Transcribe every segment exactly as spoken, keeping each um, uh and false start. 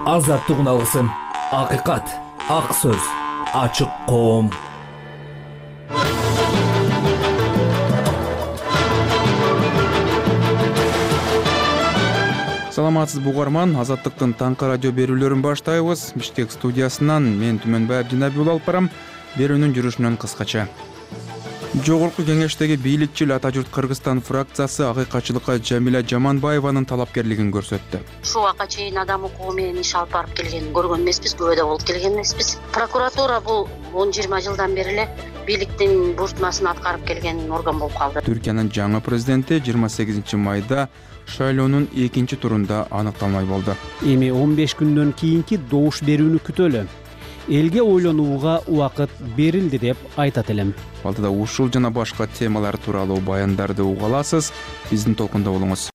Азаттыгын алгысың. Акыйкат, ак сөз, ачык коом. Саламатсыз бугарман, Азаттыктын таңкы радио берүүлөрүн баштайбыз. Бишкек студиясынан мен Түмөнбай Абдинабиул алып барам. Берүүнүн жүрүшүнөн кыскача. Жогорку кеңештеги бийликчил ата журт Кыргызстан фракциясы акыйкатчылыкка Жамиля Жаманбаеванын талапкерлигин көрсөттү. Ушул убакка чейин адам укугу менен иш алып барып келгенин көргөн эмеспиз, күбөдө болуп келген эмеспиз. Прокуратура бул он жыйырма жылдан бери эле бийликтин буйртмасын аткарып келген орган болуп калды. Түркиянын жаңы президенти жыйырма сегизинчи майда шайлоонун экинчи турунда аныкталмай болду. Эми он беш күндөн кийинки добуш берүүнү күтөлү. Элге ойлонууга убакыт берилди деп айтат элем. Алдыда ушул жана башка темалар тууралуу баяндарды уга аласыз. Биздин толкунда болуңуз.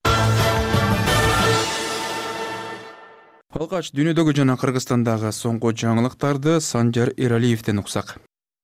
Алгач дүйнөдөгү жана Кыргызстандагы соңку жаңылыктарды Санжар Эралиевден уксак.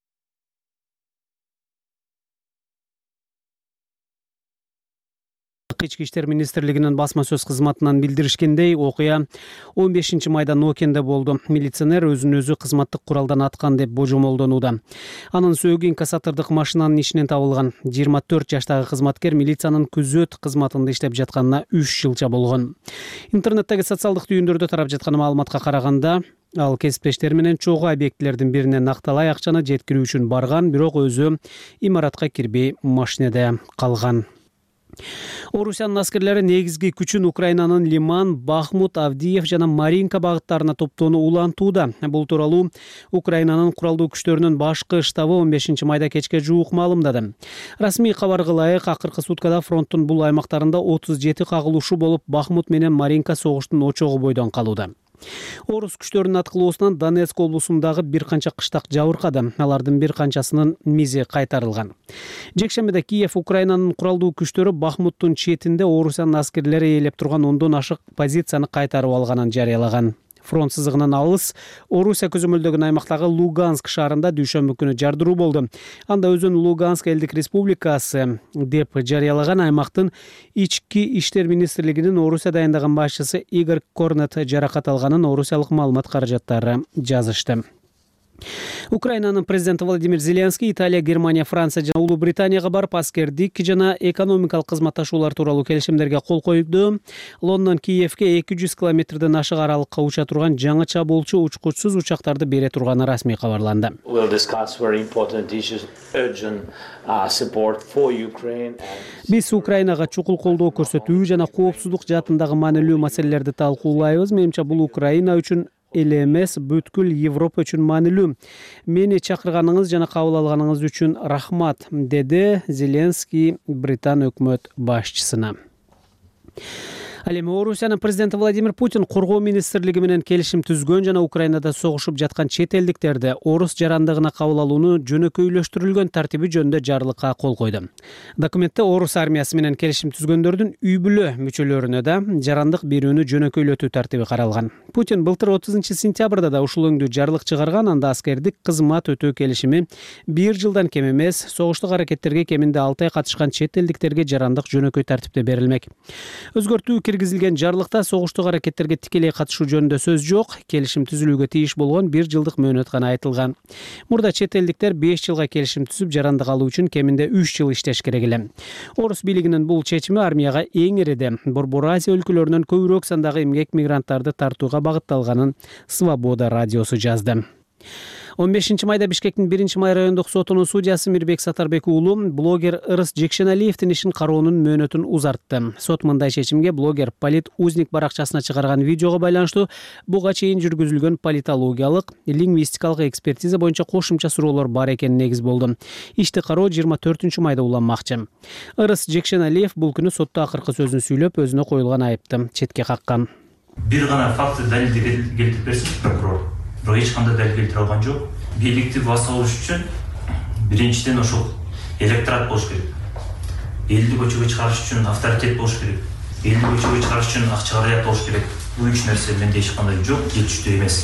Ички иштер министрлигинин басма сөз кызматынан билдиришкендей, окуя он бешинчи майда Нокенде болду. Милиционер өзүн өзү кызматтык куралдан аткан деп божомолдонууда. Анын сөөгү инкассатордук машинанын ичинен табылган. жыйырма төрт жаштагы кызматкер милициянын күзөт кызматында иштеп жатканына үч жылча болгон. Интернеттеги социалдык түйүндөрдө тарап жаткан маалыматка караганда, ал кесиптештери менен чогуу объектилердин бирине накталай акчаны жеткирүү үчүн барган, бирок өзү имаратка кирбей машинеде калган. Орусиянын аскерлери негизги күчүн Украинанын Лиман, Бахмут, Авдиев жана Маринка багыттарына топтоону улантууда. Бул тууралуу Украинанын куралдуу күчтөрүнүн башкы штабы он бешинчи майда кечке жуук маалымдады. Расмий кабарга ылайык, акыркы суткада фронттун бул аймактарында отуз жети кагылышуу болуп, Бахмут менен Маринка согуштун очогу бойдон калууда. Орус күчтөрүнүн аткылоосунан Донецк облусундагы бир канча кыштак жабыркады. Алардын бир канчасынын мизи кайтарылган. Жекшембиде Киев Украинанын куралдуу күчтөрү Бахмуттун четинде Орусиянын аскерлери ээлеп турган ондон ашык позицияны кайтарып алганын жарыялаган. Фронт сызыгынан алыс Орусия көзөмөлдөгөн аймактагы Луганск шаарында дүйшөмбү күнү жардыруу болду. Анда өзүн Луганск элдик республикасы деп жарыялаган аймактын ички иштер министрлигинин Орусия дайындаган башчысы Игорь Корнет жаракат алганын орусиялык маалымат каражаттары жазышты. Украинанын президенти Владимир Зеленский Италия, Германия, Франция жана Улуу Британияга барып аскердик жана экономикалык кызматташуулар тууралуу келишимдерге кол койду. Лондон Киевке эки жүз километрден ашык аралыкка уча турган жаңы чабуулчу учкучсуз учактарды бере турганы расмий кабарланды. Биз Украинага чукул колдоо көрсөтүү жана коопсуздук жаатындагы маанилүү маселелерди талкуулайбыз. Менимче бул Украина үчүн эле эмес, бүткүл Европа үчүн маанилүү. Мени чакырганыңыз жана кабыл алганыңыз үчүн рахмат, деди Зеленский Британ өкмөт башчысына. Ал эми Орусиянын президенти Владимир Путин коргоо министрлиги менен келишим түзгөн жана Украинада согушуп жаткан чет элдиктерди орус жарандыгына кабыл алууну жөнөкөйлөштүрүлгөн тартиби жөнүндө жарлыкка кол койду. Документте орус армиясы менен келишим түзгөндөрдүн үй бүлө мүчөлөрүнө да жарандык берүүнү жөнөкөйлөтүү тартиби каралган. Путин былтыр отузунчу сентябрда да ушул өңдүү жарлык чыгарган. Анда аскердик кызмат өтөө келишими бир жылдан кем эмес, согуштук аракеттерге кеминде алты ай катышкан чет элдиктерге жарандык жөнөкөй тартипте берилмек. Өзгөртүү киргизилген жарлыкта согуштук аракеттерге тикелей катышуу жөнүндө сөз жок. Келишим түзүлүүгө тийиш болгон бир жылдык мөөнөт гана айтылган. Мурда чет элдиктер беш жылга келишим түзүп жарандык алуу үчүн кеминде үч жыл иштеш керек эле. Орус бийлигинин бул чечими армияга эң ириде Борбор Азия өлкөлөрүнөн көбүрөөк сандагы эмгек мигранттарды тартууга багытталганын Свобода радиосу жазды. он бешинчи майда Бишкектин биринчи май райондук сотунун судьясы Мирбек Сатарбек уулу блогер Ырыс Жекшеналиевдин ишин кароонун мөөнөтүн узартты. Сот мындай чечимге блогер Полит Узник баракчасына чыгарган видеого байланыштуу буга чейин жүргүзүлгөн политологиялык, лингвистикалык экспертиза боюнча кошумча суроолор бар экени негиз болду. Ишти кароо жыйырма төртүнчү майда уланмакчы. Ырыс Жекшеналиев бул күнү сотто акыркы сөзүн сүйлөп, өзүнө коюлган айыпты четке каккан. Бир гана факты далилди келтирип берсин прокурор. Бирок эч кандай далил келтире алган жок. Бийликти баса алыш үчүн биринчиден ошол электорат болуш керек. Элди көчөгө чыгарыш үчүн авторитет болуш керек. Элди көчөгө чыгарыш үчүн акча каражат болуш керек. Бул үч нерсе менде эч кандай жок, жетиштүү эмес.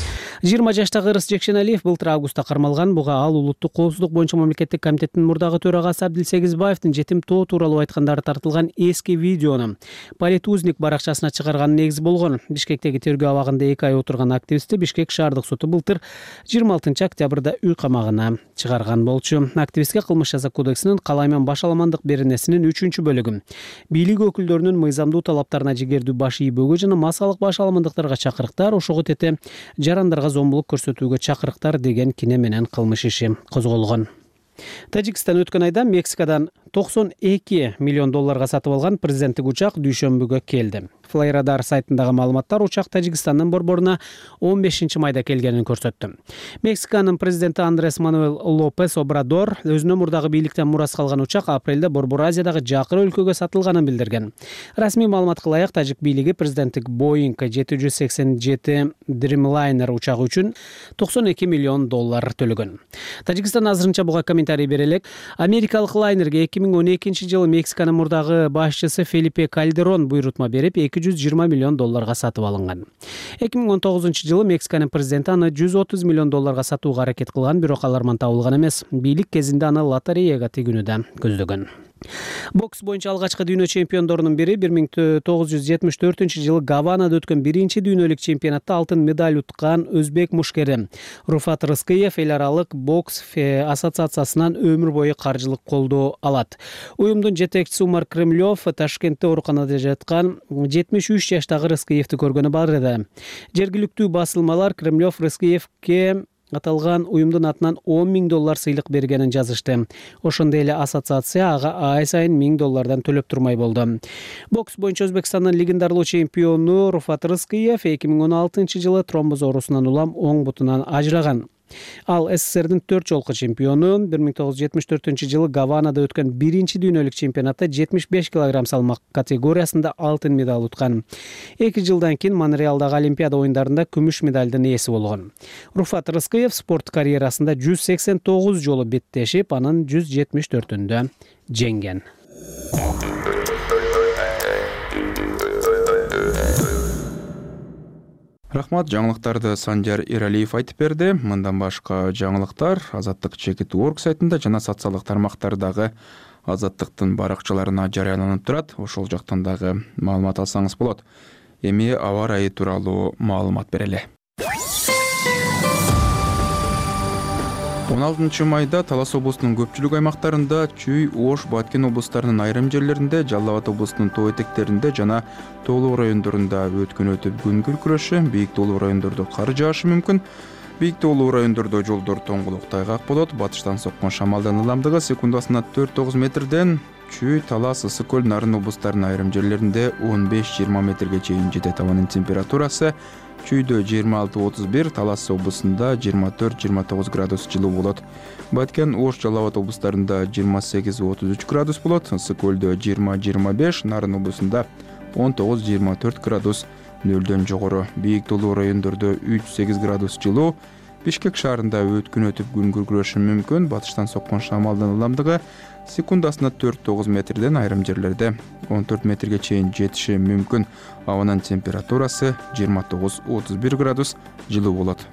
жыйырма жаштагы Ырыс Жекшеналиев былтыр августта кармалган. Буга ал улуттук коопсуздук боюнча мамлекеттик комитеттин мурдагы төрагасы Абдилсегизбаевдин жетим тоо тууралуу айткандары тартылган эски видеону Политузник баракчасына чыгарганы негиз болгон. Бишкектеги тергөө абагында эки ай отурган активистти Бишкек шаардык соту былтыр жыйырма алтынчы октябрда үй камагына чыгарган болчу. Активистке кылмыш жаза кодексинин калай менен баш аламандык беренесинин үчүнчү бөлүгү бийлик өкүлдөрүнүн мыйзамдуу талаптарына жигердүү баш ийбөөгө жана массалык баш аламандыктарга чакырыктар, ошого тете жарандарга зомбулук көрсөтүүгө чакырыктар деген кине менен кылмыш иши козголгон. Тажикстан өткөн айда Мексикадан токсон эки миллион долларга сатып алган президенттик учак дүйшөмбүгө келди. Флайрадар сайтындагы маалыматтар учак Тажикстандын борборуна он бешинчи майда келгенин көрсөттү. Мексиканын президенти Андрес Мануэль Лопес Обрадор өзүнө мурдагы бийликтен мурас калган учак апрелде Борбор Азиядагы жакыр өлкөгө сатылганын билдирген. Расмий маалыматка ылайык тажик бийлиги президенттик Boeing жети жүз сексен жети Dreamliner учагы үчүн токсон эки миллион доллар төлөгөн. Тажикстан азырынча буга комментарий бере элек. Америкалык лайнерге эки миң он экинчи жылы Мексиканын мурдагы башчысы Фелипе Кальдерон буйрутма берип эки жүз жыйырма миллион долларга сатып алынган. эки миң он тогузунчу жылы Мексиканын президенти аны жүз отуз миллион долларга сатууга аракет кылган, бирок аларман табылган эмес. Бийлик кезинде аны лотереяга тигүүнү да көздөгөн. Бокс боюнча алгачкы дүйнө чемпиондорунун бири бир миң тогуз жүз жетимиш төртүнчү жылы Гаванада өткөн биринчи дүйнөлүк чемпионатта алтын медаль уткан өзбек мушкери Руфат Рыскыев эл аралык бокс ассоциациясынан өмүр бою каржылык колдоо алат. Уюмдун жетекчиси Умар Кремлев Ташкентте ооруканада жаткан жетимиш үч жаштагы Рыскыевди көргөнү бар edi. Жергиликтүү басылмалар Кремлев Рыскыевке аталган уюмдун атынан он миң доллар сыйлык бергенин жазышты. Ошондой эле ассоциация ага ай сайын миң доллардан төлөп турмай болду. Бокс боюнча Өзбекстандын легендарлуу чемпиону Руфат Рыскыев эки миң он алтынчы жылы тромбоз оорусунан улам оң бутунан ажыраган. Ал СССРдин төрт жолку чемпиону. бир миң тогуз жүз жетимиш төртүнчү жылы Гаванада өткөн биринчи дүйнөлүк чемпионатта жетимиш беш килограмм салмак категориясында алтын медаль уткан. эки жылдан кийин Монреалдагы Олимпиада оюндарында күмүш медалдын ээси болгон. Руфат Рыскыев спорт карьерасында жүз сексен тогуз жолу беттешип, анын жүз жетимиш төртүндө жеңген. Рахмат, жаңылыктарды Санжар Иралиев айтып берди. Мындан башка жаңылыктар Азаттык чекит точка орг сайтында жана социалдык тармактардагы Азаттыктын баракчаларына жарыяланып турат. Ошол жактан дагы маалымат алсаңыз болот. Эми аба ырайы тууралуу маалымат берели. он алтынчы майда Талас облусунун көпчүлүк аймактарында, Чүй, Ош, Баткен облустарынын айрым жерлеринде, Жалал Абад облусунун тоо этектеринде жана тоолуу райондорунда өткөн өтүп күн күркүрөшү, бийик тоолуу райондордо кар жаашы мүмкүн. Бийик тоолуу райондордо жолдор тоңгулук тайгак болот. Батыштан соккон шамалдын ылдамдыгы секундасына төрт тогуз метрден, Чүй, Талас, Ысык көл, Нарын облустарынын айрым жерлеринде он беш жыйырма метрге чейин жетет. Абанын температурасы Чүйдө жыйырма алты отуз бир, Талас облусунда жыйырма төрт жыйырма тогуз градус жылуу болот. Баткен, Ош, Жалал Абад облустарында жыйырма сегиз отуз үч градус болот. Ысык көлдө жыйырма жыйырма беш, Нарын облусунда он тогуз жыйырма төрт градус нөлдөн жогору. Бийик тоолуу райондордо үч сегиз градус жылуу. Бишкек шаарында өткөн өтүп күн күркүрөшү мүмкүн. Батыштан соккон шамалдын ылдамдыгы секундасына төрт тогуз метрден, айрым жерлерде он төрт метрге чейин жетиши мүмкүн. Абанын температурасы жыйырма тогуз отуз бир градус жылуу болот.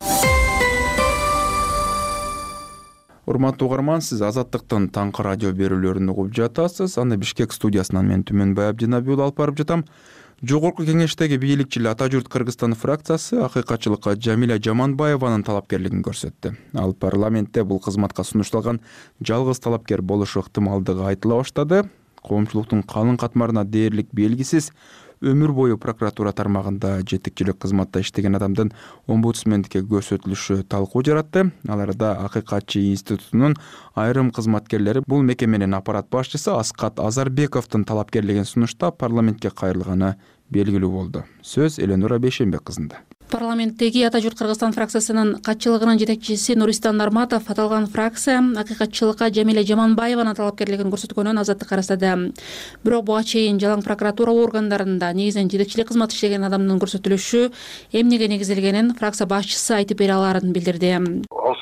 Урматтуу угарман, сиз Азаттыктын таңкы радио берүүлөрүн угуп жатасыз. Аны Бишкек студиясынан мен Түмөнбай Абдинабиул алып барып жатам. Жогорку кеңештеги бийликчил Ата журт Кыргызстан фракциясы акыйкатчылыкка Жамиля Жаманбаеванын талапкерлигин көрсөттү. Ал парламентте бул кызматка сунушталган жалгыз талапкер болушу ыктымалдыгы айтыла баштады. Коомчулуктун калың катмарына дээрлик белгисиз өмүр бою прокуратура тармагында жетекчилик кызматта иштеген адамдын омбудсмендикке көрсөтүлүшү талкуу жаратты. Аларда Акыйкатчы институтунун айрым кызматкерлери бул мекеменин аппарат башчысы Аскат Азарбековдун талапкерлигин сунуштап парламентке кайрылганы белгилүү болду. Сөз Эленора Бейшенбек кызында. Парламенттеги Ата журт Кыргызстан фракциясынын катчылыгынын жетекчиси Нуристан Нарматов аталган фракция акыйкатчылыкка Жамиля Жаманбаеванын талапкерлигин көрсөткөнүн азаттык карастады. Бирок буга чейин жалаң прокуратура органдарында негизинен жетекчилик кызмат иштеген адамдын көрсөтүлүшү эмнеге негизделгенин фракция башчысы айтып бере аларын билдирди. Ал суроолорго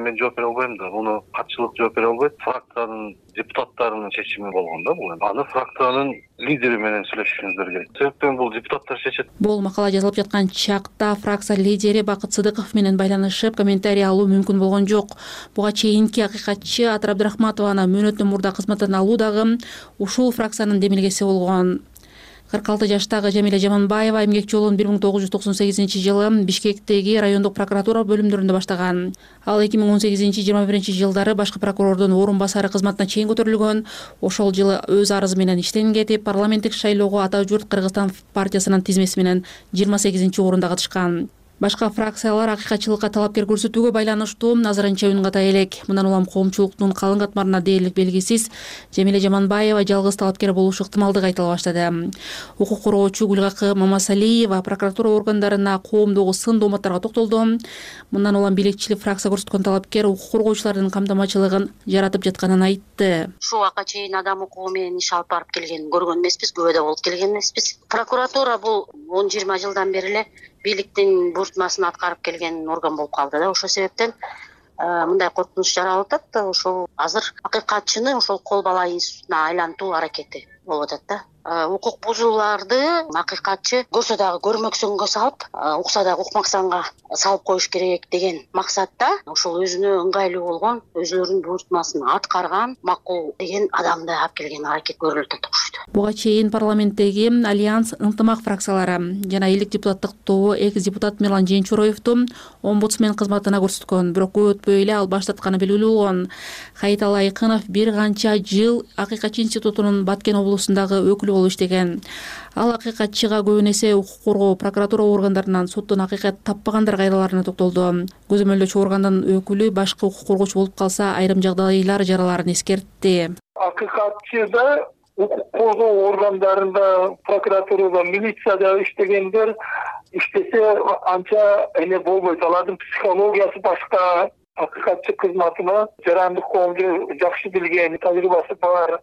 мен жооп бере албайм да. Муну катчылык жооп бере албайт. Фракциянын депутаттарынын чечими болгон да бул. Аны фракциянын лидери менен сүйлөшүшүңүздөр керек. Себептен бул депутаттар чечет. Бул макала жазылып жаткан чакта фракция лидери Бакыт Сыдыков менен байланышып комментарий алуу мүмкүн болгон жок. Буга чейинки акыйкатчы Атыр Абдрахматованы мөөнөттөн мурда кызматтан алуу дагы ушул фракциянын демилгеси болгон. кырк алты жаштагы Жамиля Жаманбаева эмгек жолун бир миң тогуз жүз токсон сегизинчи жылы Бишкектеги райондук прокуратура бөлүмдөрүндө баштаган. Ал эки миң он сегизинчи жыйырма биринчи жылдары башкы прокурордун орун басары кызматына чейин көтөрүлгөн. Ошол жылы өз арызы менен иштен кетип, парламенттик шайлоого Ата журт Кыргызстан партиясынын тизмеси менен жыйырма сегизинчи орунда катышкан. Башка фракциялар акыйкатчылыкка талапкер көрсөтүүгө байланыштуу азырынча үн ката элек. Мындан улам коомчулуктун калың катмарына дээрлик белгисиз Жамиля Жаманбаева жалгыз талапкер болушу ыктымалдыгы айтыла баштады. Укук коргоочу Гүлгакы Мамасалиева прокуратура органдарына коомдогу сын дооматтарга токтолду. Мындан улам билекчилик фракция көрсөткөн талапкер укук коргоочулардын камтамачылыгын жаратып жатканын айтты. Ушул убакка чейин адам укугу менен иш алып барып келген көргөн эмеспиз, күбөдө болуп келген эмеспиз. Прокуратура бул он жыйырма жылдан бери эле бийликтин буйртмасын аткарып келген орган болуп калды да. Ошол себептен мындай коркунуч жаралып атат. Ошол азыр акыйкатчыны ошол кол бала институтуна айлантуу аракети болуп атат да. Укук бузууларды акыйкатчы көрсө дагы көрмөксөнгө салып, укса дагы укмаксанга салып коюш керек деген максатта ошол өзүнө ыңгайлуу болгон, өзүлөрүнүн буйртмасын аткарган макул деген адамды алып келген аракет көрүлүп атат. Буга чейин парламенттеги Альянс ынтымак фракциялары жана элдик депутаттык тобу экс депутат Мирлан Жээнчуроевду омбудсмен кызматына көрсөткөн, бирок көп өтпөй эле ал баш тартканы белгилүү болгон. Хайит Алайкынов бир канча жыл Акыйкатчы институтунун Баткен облусундагы өкүлү болуп иштеген. Ал акыйкатчыга көбүн эсе укук коргоо прокуратура органдарынан соттон акыйкат таппагандар кайраларына токтолду. Көзөмөлдөөчү органдын өкүлү башкы укук коргоочу болуп калса айрым жагдайлар жараларын эскертти. Акыйкатчыда укук коргоо органдарында, прокуратурада, милицияда иштегендер иштесе анча эне болбойт. Алардын психологиясы башка. Акыйкатчы кызматына жарандык коомду жакшы билген, тажрыйбасы бар,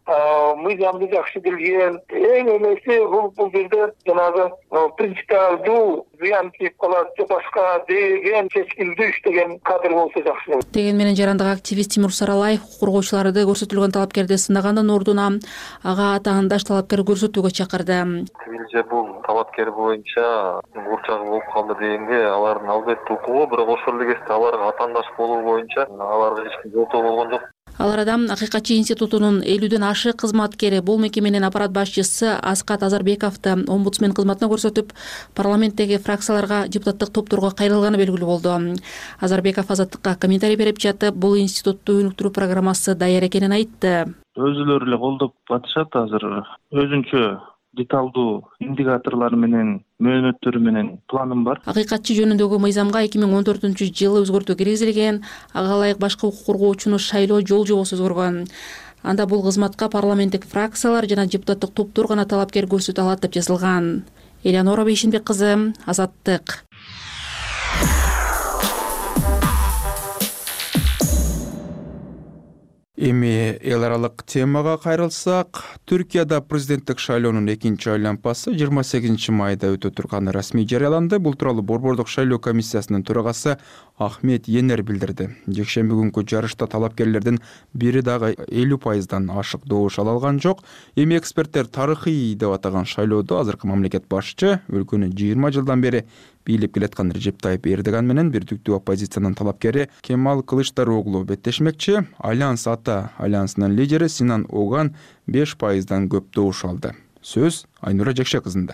мыйзамды жакшы билген. Эң элеси бул бул жерде жанагы принципиалдуу зыян тийип калат, же башка деген чечкиндүү иштеген кадр болсо жакшы болот. Деген менен жарандык активист Тимур Саралаев коргоочуларды көрсөтүлгөн талапкерди сынагандын ордуна ага атаандаш талапкер көрсөтүүгө чакырды. Же бул талапкер боюнча бурчак болуп калды дегенге алардын албетте укугу, бирок ошол эле кезде аларга атаандаш болуу боюнча аларга эч ким жооптоо болгон жок. Алардан Акыйкатчы институтунун элүүдөн ашык кызматкери, бул мекеменин аппарат башчысы Аскат Азарбековду омбудсмен кызматына көрсөтүп, парламенттеги фракцияларга, депутаттык топторго кайрылганы белгилүү болду. Азарбеков Азаттыкка комментарий берип жатып, бул институтту өнүктүрүү программасы даяр экенин айтты. Өзүлөрү эле колдоп атышат азыр. Өзүнчө деталдуу индикаторлор менен, мөөнөттөрү менен планым бар. Акыйкатчы жөнүндөгү мыйзамга эки миң он төртүнчү жылы өзгөртүү киргизилген. Ага ылайык башкы укук коргоочуну шайлоо жол жобосу өзгөргөн. Анда бул кызматка парламенттик фракциялар жана депутаттык топтор гана талапкер көрсөтө алат деп жазылган. Элеонора Бейшенбек кызы, Азаттык. Эми эл аралык темага кайрылсак, Түркияда президенттик шайлоонун экинчи айланпасы жыйырма сегизинчи майда өтө турганы расмий жарыяланды. Бул тууралуу Борбордук шайлоо комиссиясынын төрагасы Ахмет Енер билдирди. Жекшемби күнкү жарышта талапкерлердин бири дагы элүү пайыздан ашык добуш ала алган жок. Эми эксперттер тарыхый деп атаган шайлоодо азыркы мамлекет башчы өлкөнү жыйырма жылдан бери бийлеп келаткан Режеп Тайып Эрдоган менен бирдиктүү оппозициянын талапкери Кемал Кылычдароглу беттешмекчи. Альянс ата альянсынын лидери Синан Оган беш пайыздан көп добуш алды. Сөз Айнура Жекше кызында.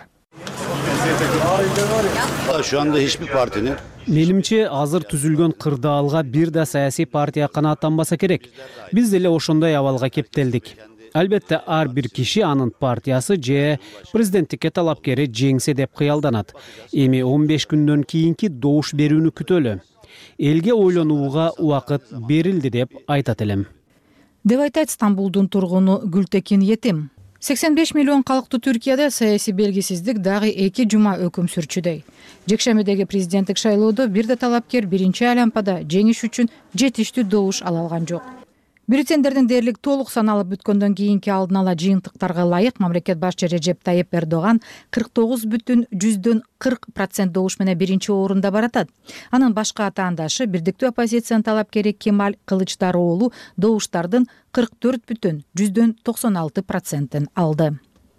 Şu anda hiçbir partinin Менимче азыр түзүлгөн кырдаалга бир да саясий партия канааттанбаса керек. Биз деле ошондой абалга кептелдик. Албетте ар бир киши анын партиясы же президенттикке талапкери жеңсе деп кыялданат. Эми он беш күндөн кийинки добуш берүүнү күтөлү. Элге ойлонууга убакыт берилди деп айтат элем. Деп айтат Стамбулдун тургуну Гүлтекин Етим. сексен беш миллион калктуу Түркияда саясий белгисиздик дагы эки жума өкүм сүрчүдөй. Жекшембидеги президенттик шайлоодо бир да талапкер биринчи айланпада жеңиш үчүн жетиштүү добуш ала алган жок. Бюллетендердин дээрлик толук саналып бүткөндөн кийинки алдын ала жыйынтыктарга ылайык мамлекет башчы Режеп Тайип Эрдоган кырк тогуз бүтүн жүздөн кырк процент добуш менен биринчи орунда баратат. Анын башка атаандашы бирдиктүү оппозициянын талапкери Кемаль Кылычдароğlu добуштардын кырк төрт бүтүн жүздөн токсон алты процентин алды.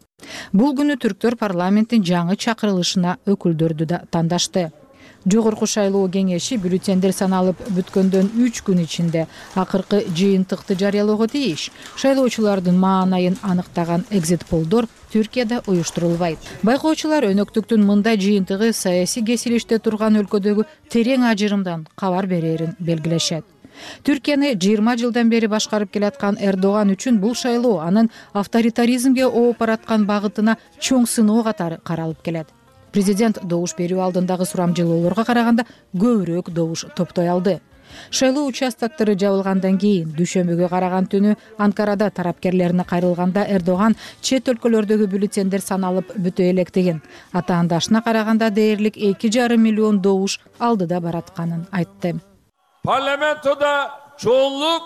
Бул күнү түрктөр парламенттин жаңы чакырылышына өкүлдөрдү да тандашты. Жогорку шайлоо кеңеши бюллетендер саналып бүткөндөн үч күн ичинде акыркы жыйынтыкты жарыялоого тийиш. Шайлоочулардын маанайын аныктаган экзит-полдор Түркияда уюштурулбайт. Байкоочулар өнөктүктүн мындай жыйынтыгы саясий кесилиште турган өлкөдөгү терең ажырымдан кабар берерин белгилешет. Түркияны жыйырма жылдан бери башкарып келаткан Эрдоган үчүн бул шайлоо анын авторитаризмге ооп бараткан багытына чоң сыноо катары каралып келет. Президент добуш берүү алдындагы сурамжылоолорго караганда көбүрөөк добуш топтой алды. Шайлоо участоктору жабылгандан кийин дүйшөмбүгө караган түнү Анкарада тарапкерлерине кайрылганда Эрдоган чет өлкөлөрдөгү бюллетендер саналып бүтө элек деген атаандашына караганда дээрлик эки жарым миллион добуш алдыда баратканын айтты. Parlamentoda çoğunluk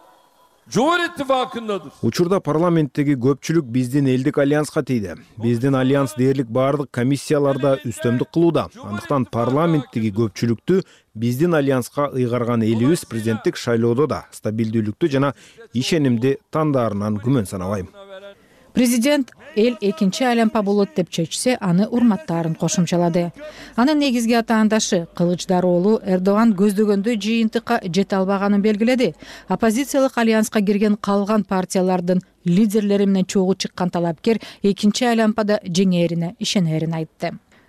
Cumhur İttifakı'ndadır. Учурда парламенттеги көпчүлүк биздин элдик альянска тийди. Биздин альянс дээрлик баардык комиссияларда үстөмдүк кылууда. Андыктан парламенттеги көпчүлүктү биздин альянска ыйгарган элибиз президенттик шайлоодо да стабилдүүлүктү жана ишенимди тандаарынан күмөн санабайм. Президент эл экинчи айлампа болот деп чечсе, аны урматтаарын кошумчалады. Анын негизги атаандашы Кылычдароğlu Эрдоган көздөгөндөй жыйынтыкка жете албаганын белгиледи. Оппозициялык альянска кирген калган партиялардын лидерлери менен чогуу чыккан талапкер экинчи айлампада жеңээрине ишенерин айтты.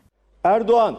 Erdoğan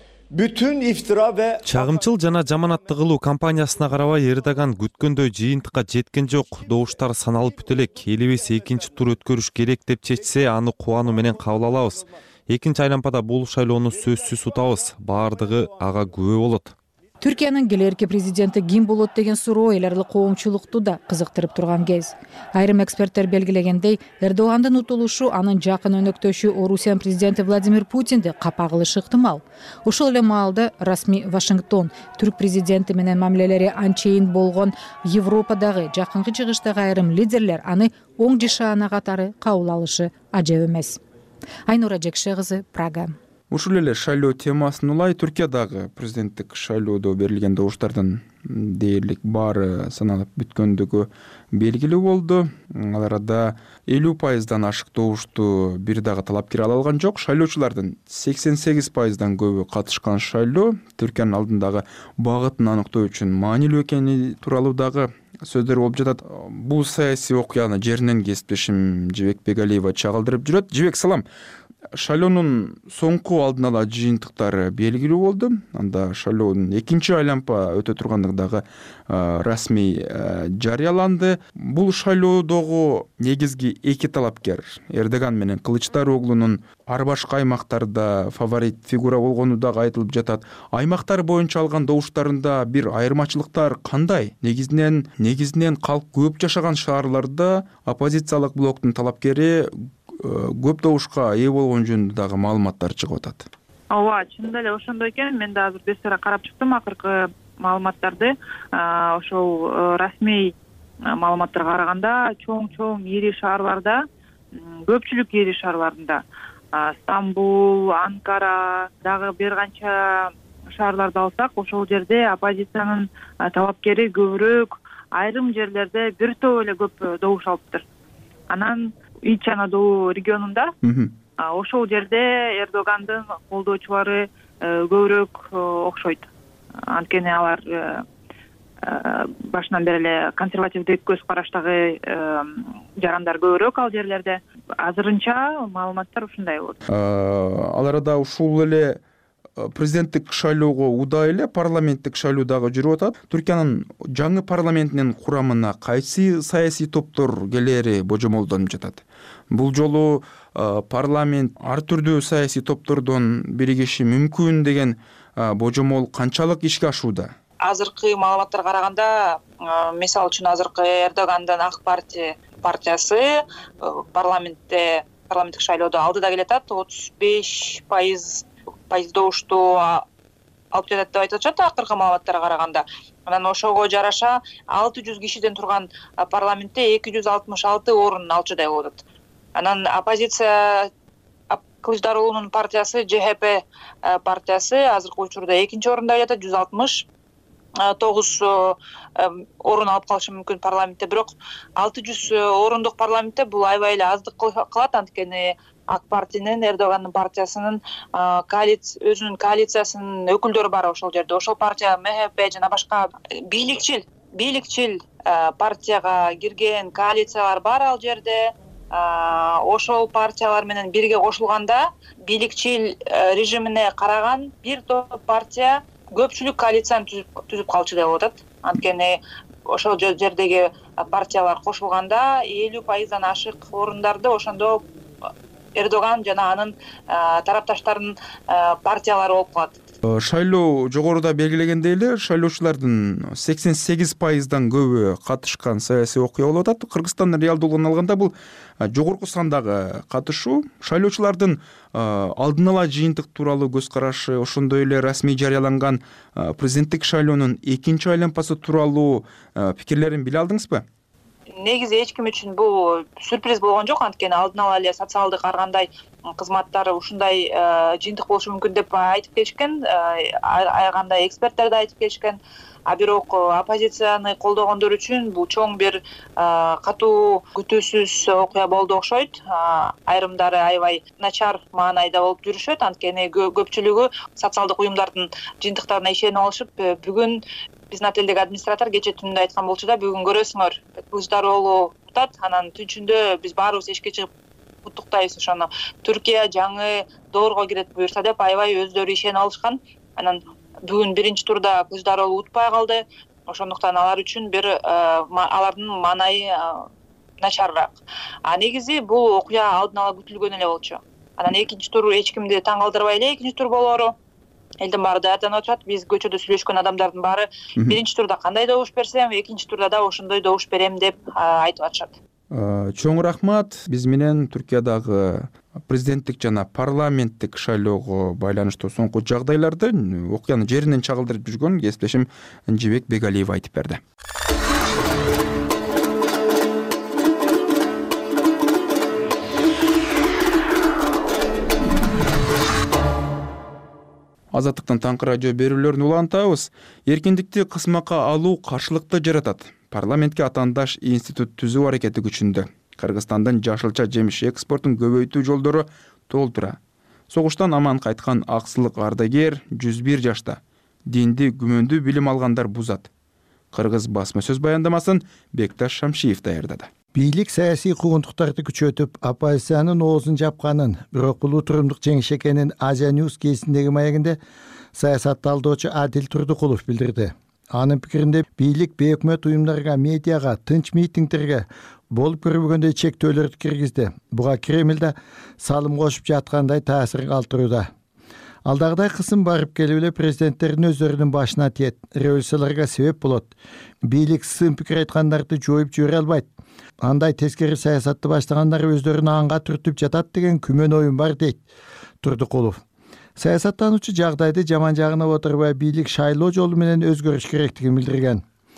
bütün iftira ve чагымчыл жана жаманатты кылуу кампаниясына карабай Эрдоган күткөндөй жыйынтыкка жеткен жок. Добуштар саналып бүтө элек. Элибиз экинчи тур өткөрүш керек деп чечсе, аны кубануу менен кабыл алабыз. Экинчи айлампада бул шайлоону сөзсүз утабыз. Баардыгы ага күбө болот. Түркиянын келерки президенти ким болот деген суроо эл аралык коомчулукту да кызыктырып турган кез. Айрым эксперттер белгилегендей, Эрдогандын утулушу анын жакын өнөктөшү Орусиян президенти Владимир Путинди капа кылышы ыктымал. Ошол эле маалда расмий Вашингтон түрк президенти менен мамилелери анчейин болгон Европадагы жакынкы чыгыштагы айрым лидерлер аны оң жышаана катары кабыл алышы ажеп эмес. Айнура Жекше кызы, Прага. Ушул эле шайлоо темасын улай Түркиядагы президенттик шайлоодо берилген добуштардын дээрлик баары саналып бүткөндүгү белгилүү болду. Ал арада элүү пайыздан ашык добушту бир дагы талапкер ала алган жок. Шайлоочулардын сексен сегиз пайыздан көбү катышкан шайлоо Түркиянын алдындагы багытын аныктоо үчүн маанилүү экени тууралуу дагы сөздөр болуп жатат. Бул саясий окуяны жеринен кесиптешим Жибек Бегалиева чагылдырып жүрөт. Жибек, салам. Шайлоонун соңку алдын ала жыйынтыктары белгилүү болду. Анда шайлоонун экинчи айлампа өтө тургандыгы дагы расмий жарыяланды. Бул шайлоодогу негизги эки талапкер Эрдоган менен Кылычдароğlu'нун ар башка аймактарда фаворит фигура болгону дагы айтылып жатат. Аймактар боюнча алган добуштарында бир айырмачылыктар кандай? Негизинен негизинен калк көп жашаган шаарларда оппозициялык блоктун талапкери көп добушка ээ болгон жөнүндө дагы маалыматтар чыгып атат. Ооба, чындап эле ошондой экен. Мен да азыр бесера карап чыктым акыркы маалыматтарды. Ошол расмий маалыматтарга караганда чоң-чоң ири шаарларда, көпчүлүк ири шаарларында, Стамбул, Анкара, дагы бир канча шаарларды алсак, ошол жерде оппозициянын талапкери көбүрөөк, айрым жерлерде бир топ эле көп добуш алыптыр. Анан Ич Анадолу регионунда ошол жерде Эрдогандын колдоочулары көбүрөөк окшойт. Анткени алар башынан бери эле консервативдик көз караштагы жарандар көбүрөөк ал жерлерде. Азырынча маалыматтар ушундай болот. Ал арада ушул эле президенттик шайлоого удай эле парламенттик шайлоо дагы жүрүп атат. Түркиянын жаңы парламентинин курамына кайсы саясий топтор келери божомолдонуп жатат? Бул жолу парламент ар түрдүү саясий топтордон биригиши мүмкүн деген божомол канчалык ишке ашууда? Азыркы маалыматтарга караганда, мисалы үчүн азыркы Эрдогандын Ак партия партиясы парламентте парламенттик шайлоодо алдыда келатат. отуз беш пайыз пайыз добушту алып жатат деп айтып атышат акыркы маалыматтарга караганда. Анан ошого жараша алты жүз кишиден турган парламентте эки жүз алтымыш алты орун алчудай болуп атат. Анан оппозиция Кылычдароğlu'нун партиясы Ж Х П партиясы азыркы учурда экинчи орунда жатат, жүз алтымыш тогуз орун алып калышы мүмкүн парламентте. Бирок алты жүз орундук парламентте бул аябай эле аздык кылат, анткени ак партиянын, Эрдогандын партиясынын өзүнүн коалициясынын өкүлдөрү бар ошол жерде. Ошол партия М Х П жана башка бийликчил бийликчил партияга кирген коалициялар бар ал жерде. Ошол партиялар менен бирге кошулганда бийликчил режимине караган бир топ партия көпчүлүк коалицияны түзүп калчудай болуп атат. Анткени ошол жердеги партиялар кошулганда элүү пайыздан ашык орундарды ошондо Эрдоган жана анын тарапташтарынын партиялары болуп калат. Шайлоо жогоруда белгилегендей эле шайлоочулардын сексен сегиз пайыздан көбү катышкан саясий окуя болуп атат. Кыргызстандын реалдуулугун алганда бул жогорку сандагы катышуу, шайлоочулардын алдын ала жыйынтык тууралуу көз карашы, ошондой эле расмий жарыяланган президенттик шайлоонун экинчи айланпасы тууралуу пикирлерин биле алдыңызбы? Негизи эч ким үчүн бул сюрприз болгон жок, анткени алдын ала эле социалдык ар кандай кызматтар ушундай жыйынтык болушу мүмкүн деп айтып келишкен, ар кандай эксперттер да айтып келишкен. А бирок оппозицияны колдогондор үчүн бул чоң бир катуу күтүүсүз окуя болду окшойт. Айрымдары аябай начар маанайда болуп жүрүшөт, анткени көпчүлүгү социалдык уюмдардын жыйынтыктарына ишенип алышып, бүгүн биздин отелдеги администратор кече түндө айткан болчу да, бүгүн көрөсүңөр Кылычдароğlu утат, анан түнчүндө биз баарыбыз эшикке чыгып куттуктайбыз ошону. Түркия жаңы доорго кирет буюрса деп аябай өздөрү ишенип алышкан. Анан бүгүн биринчи турда Кылычдароğlu утпай калды. Ошондуктан алар үчүн бир алардын маанайы начарыраак. А негизи бул окуя алдын ала күтүлгөн эле болчу. Анан экинчи тур эч кимди таң калтырбай эле экинчи тур болоору. Элдин баары даярданып атышат. Биз көчөдө сүйлөшкөн адамдардын баары биринчи турда кандай добуш берсем, экинчи турда да ошондой добуш берем деп айтып атышат. Чоң рахмат. Биз менен Түркиядагы президенттик жана парламенттик шайлоого байланыштуу соңку жагдайларды окуяны жеринен чагылдырып жүргөн кесиптешим Жибек Бегалиев айтып берди. Азаттыктын таңкы радио берүүлөрүн улантабыз. Эркиндикти кысмакка алуу каршылыкты жаратат. Парламентке атаандаш институт түзүү аракети күчүндө. Кыргызстандын жашылча жемиш экспортун көбөйтүү жолдору толтура. Согуштан аман кайткан аксылык ардагер жүз бир жашта. Динди күмөндүү билим алгандар бузат. Кыргыз басма сөз баяндамасын Бекташ Шамшиев даярдады. Бийлик саясий куугунтуктарды күчөтүп, оппозициянын оозун жапканын, бирок бул турумдук жеңиш экенин Азия News кезиндеги маегинде саясат талдоочу Адил Турдукулов билдирди. Анын пикиринде бийлик бейөкмөт уюмдарга, медиага, тынч митингдерге болуп көрбөгөндөй чектөөлөрдү киргизди. Буга Кремль да салым кошуп жаткандай таасир калтырууда. Алдагыдай кысым барып келип эле президенттердин өздөрүнүн башына тиет, революцияларга себеп болот. Бийлик сын пикир айткандарды жоюп жибере албайт. Андай тескери саясатты баштагандар өздөрүн анга түртүп жатат деген күмөн оюм бар дейт Турдукулов. Саясаттануучу жагдайды жаман жагына отурбай бийлик шайлоо жолу менен өзгөрүш керектигин билдирген.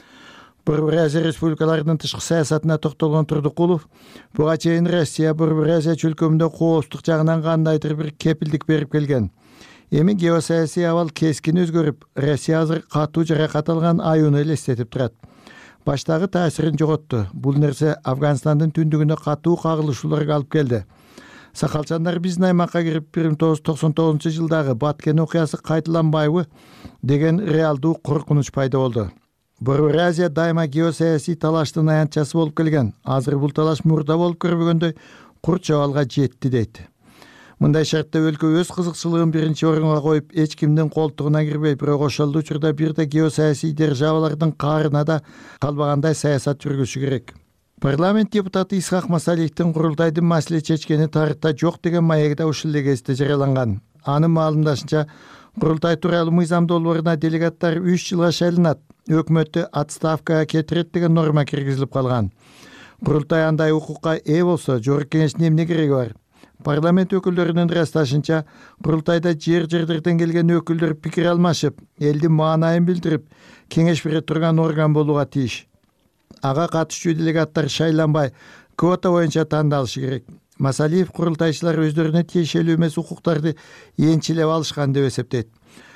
Борбор Азия республикаларынын тышкы саясатына токтолгон Турдукулов буга чейин Россия Борбор Азия чөлкөмүндө коопсуздук жагынан кандайдыр бир кепилдик берип келген. Эми геосаясий абал кескин өзгөрүп, Россия азыр катуу жаракат алган аюуну элестетип турат. Баштагы таасирин жоготту. Бул нерсе Афганистандын түндүгүнө катуу кагылышууларга алып келди. Сакалчандар биздин аймакка кирип бир миң тогуз жүз токсон тогузунчу жылдагы Баткен окуясы кайталанбайбы деген реалдуу коркунуч пайда болду. Борбор Азия дайыма геосаясий талаштын аянтчасы болуп келген. Азыр бул талаш мурда болуп көрбөгөндөй курт жабалга жетти дейт. Мындай шартта өлкө өз кызыкчылыгын биринчи орунга коюп, эч кимдин колтугуна кирбей, бирок ошол учурда бир да геосаясий державалардын каарына да калбагандай саясат жүргүзүшү керек. Парламент депутаты Исхак Масалиевдин курултайдын маселе чечкени тарыхта жок деген маегде ушул эле кезде жарыяланган. Анын маалымдашынча, курултай тууралуу мыйзам долборуна делегаттар үч жылга шайланат, өкмөттү отставкага кетирет деген норма киргизилип калган. Курултай андай укукка ээ болсо, жогорку кеңештин эмне кереги бар? Парламент өкүлдөрүнүн ырасташынча, курултайда жер жердерден келген өкүлдөр пикир алмашып, элдин маанайын билдирип, кеңеш бере турган орган болууга тийиш. Ага катышчу делегаттар шайланбай, квота боюнча тандалышы керек. Масалиев курултайчылар өздөрүнө тиешелүү эмес укуктарды энчилеп алышкан деп эсептейт.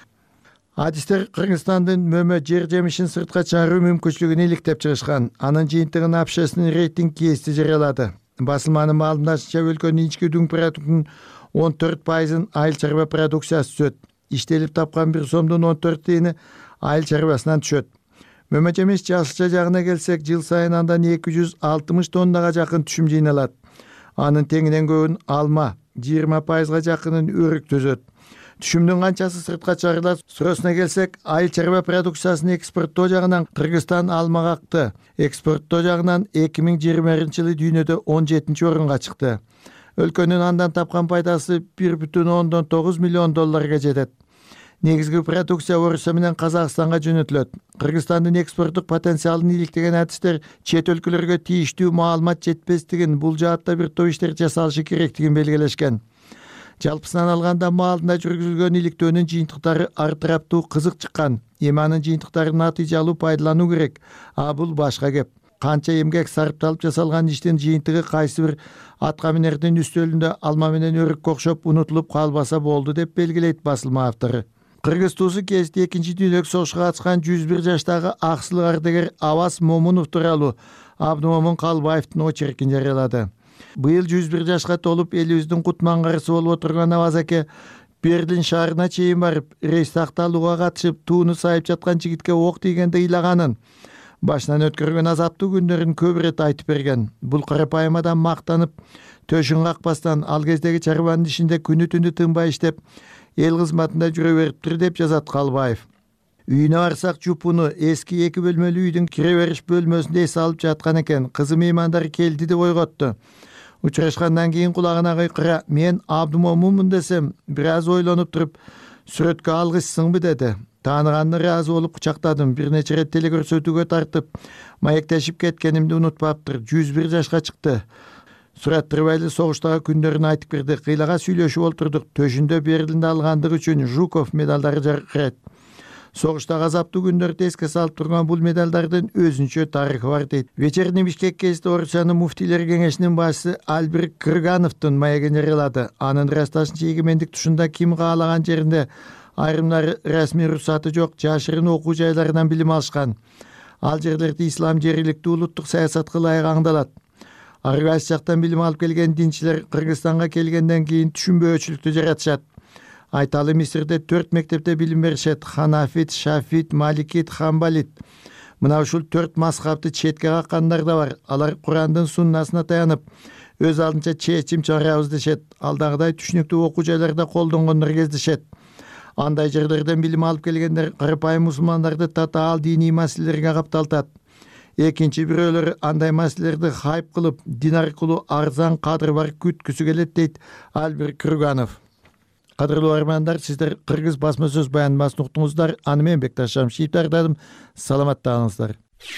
Адистер Кыргызстандын мөмө жер жемишин сыртка чыгаруу мүмкүнчүлүгүн иликтеп чыгышкан. Анын жыйынтыгын общественный рейтинг кести жарыялады. Басылманын маалымдашынча, өлкөнүн ички дүң продуктунун он төрт пайызын айыл чарба продукциясы түшөт. Иштелип тапкан бир сомдун он төрт тыйыны айыл чарбасынан түшөт. Мөмө жемиш жашылча жагына келсек, жыл сайын андан эки жүз алтымыш тоннага жакын түшүм жыйналат. Анын теңинен көбүн алма, жыйырма пайызга жакынын өрүк төзөт. Түшүмдүн канчасы сыртка чыгарылат суроосуна келсек, айыл чарба продукциясын экспорттоо жагынан Кыргызстан алмага акты. Экспорттоо жагынан эки миң жыйырма биринчи жылы дүйнөдө он жетинчи орунга чыкты. Өлкөнүн андан тапкан пайдасы бир бүтүн ондон тогуз миллион долларга жетет. Негизги продукция Орусия менен Казакстанга жөнөтүлөт. Кыргызстандын экспорттук потенциалын иликтеген адистер чет өлкөлөргө тийиштүү маалымат жетпестигин, бул жаатта бир топ иштер жасалышы керектигин белгилешкен. Жалпысынан алганда маалында жүргүзүлгөн иликтөөнүн жыйынтыктары ар тараптуу кызык чыккан. Эми анын жыйынтыктарын натыйжалуу пайдалануу керек. А бул башка кеп. Канча эмгек сарпталып жасалган иштин жыйынтыгы кайсы бир атка минердин үстөлүндө алма менен өрүккө окшоп унутулуп калбаса болду деп белгилейт басылма автору. Кыргыз туусу кезинде экинчи дүйнөлүк согушка катышкан жүз бир жаштагы аксыл ардагер Аваз Момунов тууралуу Абдымомун Калбаевдин очеркин жарыялады. Быйыл жүз бир жашка толуп элибиздин кут маңгарысы болуп отурган Аваз аке Берлин шаарына чейин барып, Рейхстагта алууга катышып, тууну сайып жаткан жигитке ок тийгенде ыйлаганын, башынан өткөргөн азаптуу күндөрүн көп ирет айтып берген. Бул карапайым адам мактанып, төшүн какпастан ал кездеги чарбанын ишинде күнү түнү тынбай иштеп, эл кызматында жүрө бериптир деп жазат Калбаев. Үйүнө барсак, жупуну эски эки бөлмөлүү үйдүн кире бериш бөлмөсүндө эс алып жаткан экен. Кызы меймандар келди деп ойготту. Учурашкандан кийин кулагына кыйкыра, мен Абдымомунмун десем, бир аз ойлонуп туруп, сүрөткө алгычсыңбы деди. Тааныганына ыраазы болуп кучактадым. Бир нече ирет телекөрсөтүүгө тартып, маектешип кеткенимди унутпаптыр. жүз бир жашка чыкты. Сураттырбай эле согуштагы күндөрүн айтып берди. Кыйлага сүйлөшүп олтурдук. Төшүндө Берлинде алгандыгы үчүн Жуков медалдары жаркырайт. Согуштагы азаптуу күндөрдү эске салып турган бул медалдардын өзүнчө тарыхы бар дейт. Вечерний Бишкек кезинде Орусиянын муфтийлер кеңешинин башчысы Альберт Кыргановдун маегин жарыялады. Анын ырасташынча, эгемендик тушунда ким каалаган жеринде айрымдары расмий уруксаты жок жашырын окуу жайларынан билим алышкан. Ал жерлерди ислам жергиликтүү улуттук саясатка ылайык аңдалат. Ар кайсы жактан билим алып келген динчилер Кыргызстанга келгенден кийин түшүнбөөчүлүктү жаратышат. Айталы Мисирде төрт мектепте билим беришет: Ханафит, Шафит, Маликит, Хамбалит. Мына ушул төрт мазхабты четке каккандар да бар. Алар Курандын суннасына таянып, өз алдынча чечим чыгарабыз дешет. Алдагыдай түшүнүктүү окуу жайларда колдонгондор кездешет. Андай жерлерден билим алып келгендер карапайым мусулмандарды татаал диний маселелерге капталтат. Экинчи бирөөлөр андай маселелерди хайп кылып, дин аркылуу арзан кадыр бар күткүсү келет дейт Альберт Кырганов. Кадырлуу армандар, сиздер Кыргыз басма сөз баяндамасын уктуңуздар. Аны мен Бекташ Шамшиев даярдадым. Саламаттаңыздар.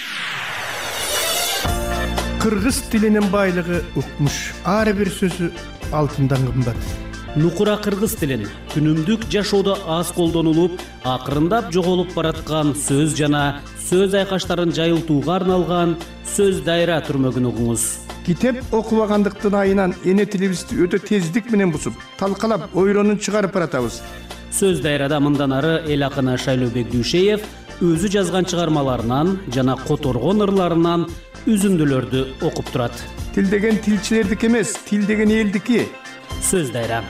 Кыргыз тилинин байлыгы укмуш. Ар бир сөзү алтындан кымбат. Нукура кыргыз тилин күнүмдүк жашоодо аз колдонулуп, акырындап жоголуп бараткан сөз жана сөз айкаштарын жайылтууга арналган сөз дайра түрмөгүн угуңуз. Китеп окубагандыктын айынан эне тилибизди өтө тездик менен бусуп, талкалап, ойлонуп чыгарып баратабыз. Сөз дайрада мындан ары эл акыны Шайлообек Дүйшеев өзү жазган чыгармаларынан жана которгон ырларынан үзүндүлөрдү окуп турат. Тил деген тилчилердики эмес, тил деген элдики. Сөз дайра.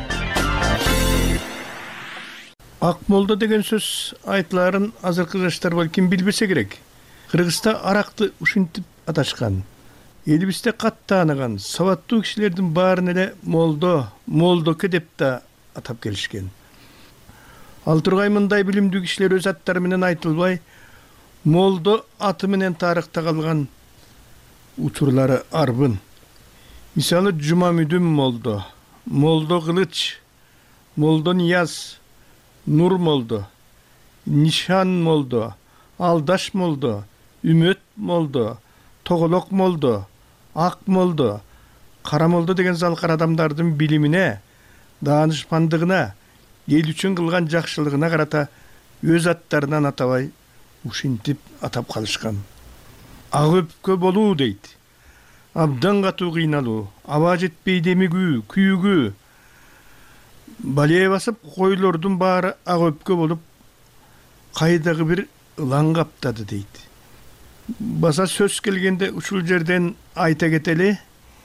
Акмолдо деген сөз айтыларын азыркы жаштар балким билбесе керек. Кыргызда аракты ушинтип аташкан. Элибизде кат тааныган сабаттуу кишилердин баарын эле молдо, молдоке деп да атап келишкен. Ал тургай мындай билимдүү кишилер өз аттары менен айтылбай, молдо аты менен тарыхта калган учурлары арбын. Мисалы Жумамүдүн молдо, молдо Кылыч, молдо Нияз, Нур молдо, Нишан молдо, Алдаш молдо, Үмөт молдо, Тоголок молдо, Ак молдо, Карамолдо деген залкар адамдардын билимине, даанышмандыгына, эл үчүн кылган жакшылыгына карата өз аттарынан атабай ушинтип атап калышкан. Ак өпкө болуу дейт. Абдан катуу кыйналуу, аба жетпей демигүү, күйүгүү. Балее басып койлордун баары ак өпкө болуп, кайдагы бир ылаң каптады дейт. Баса сөз келгенде ушул жерден айта кетели,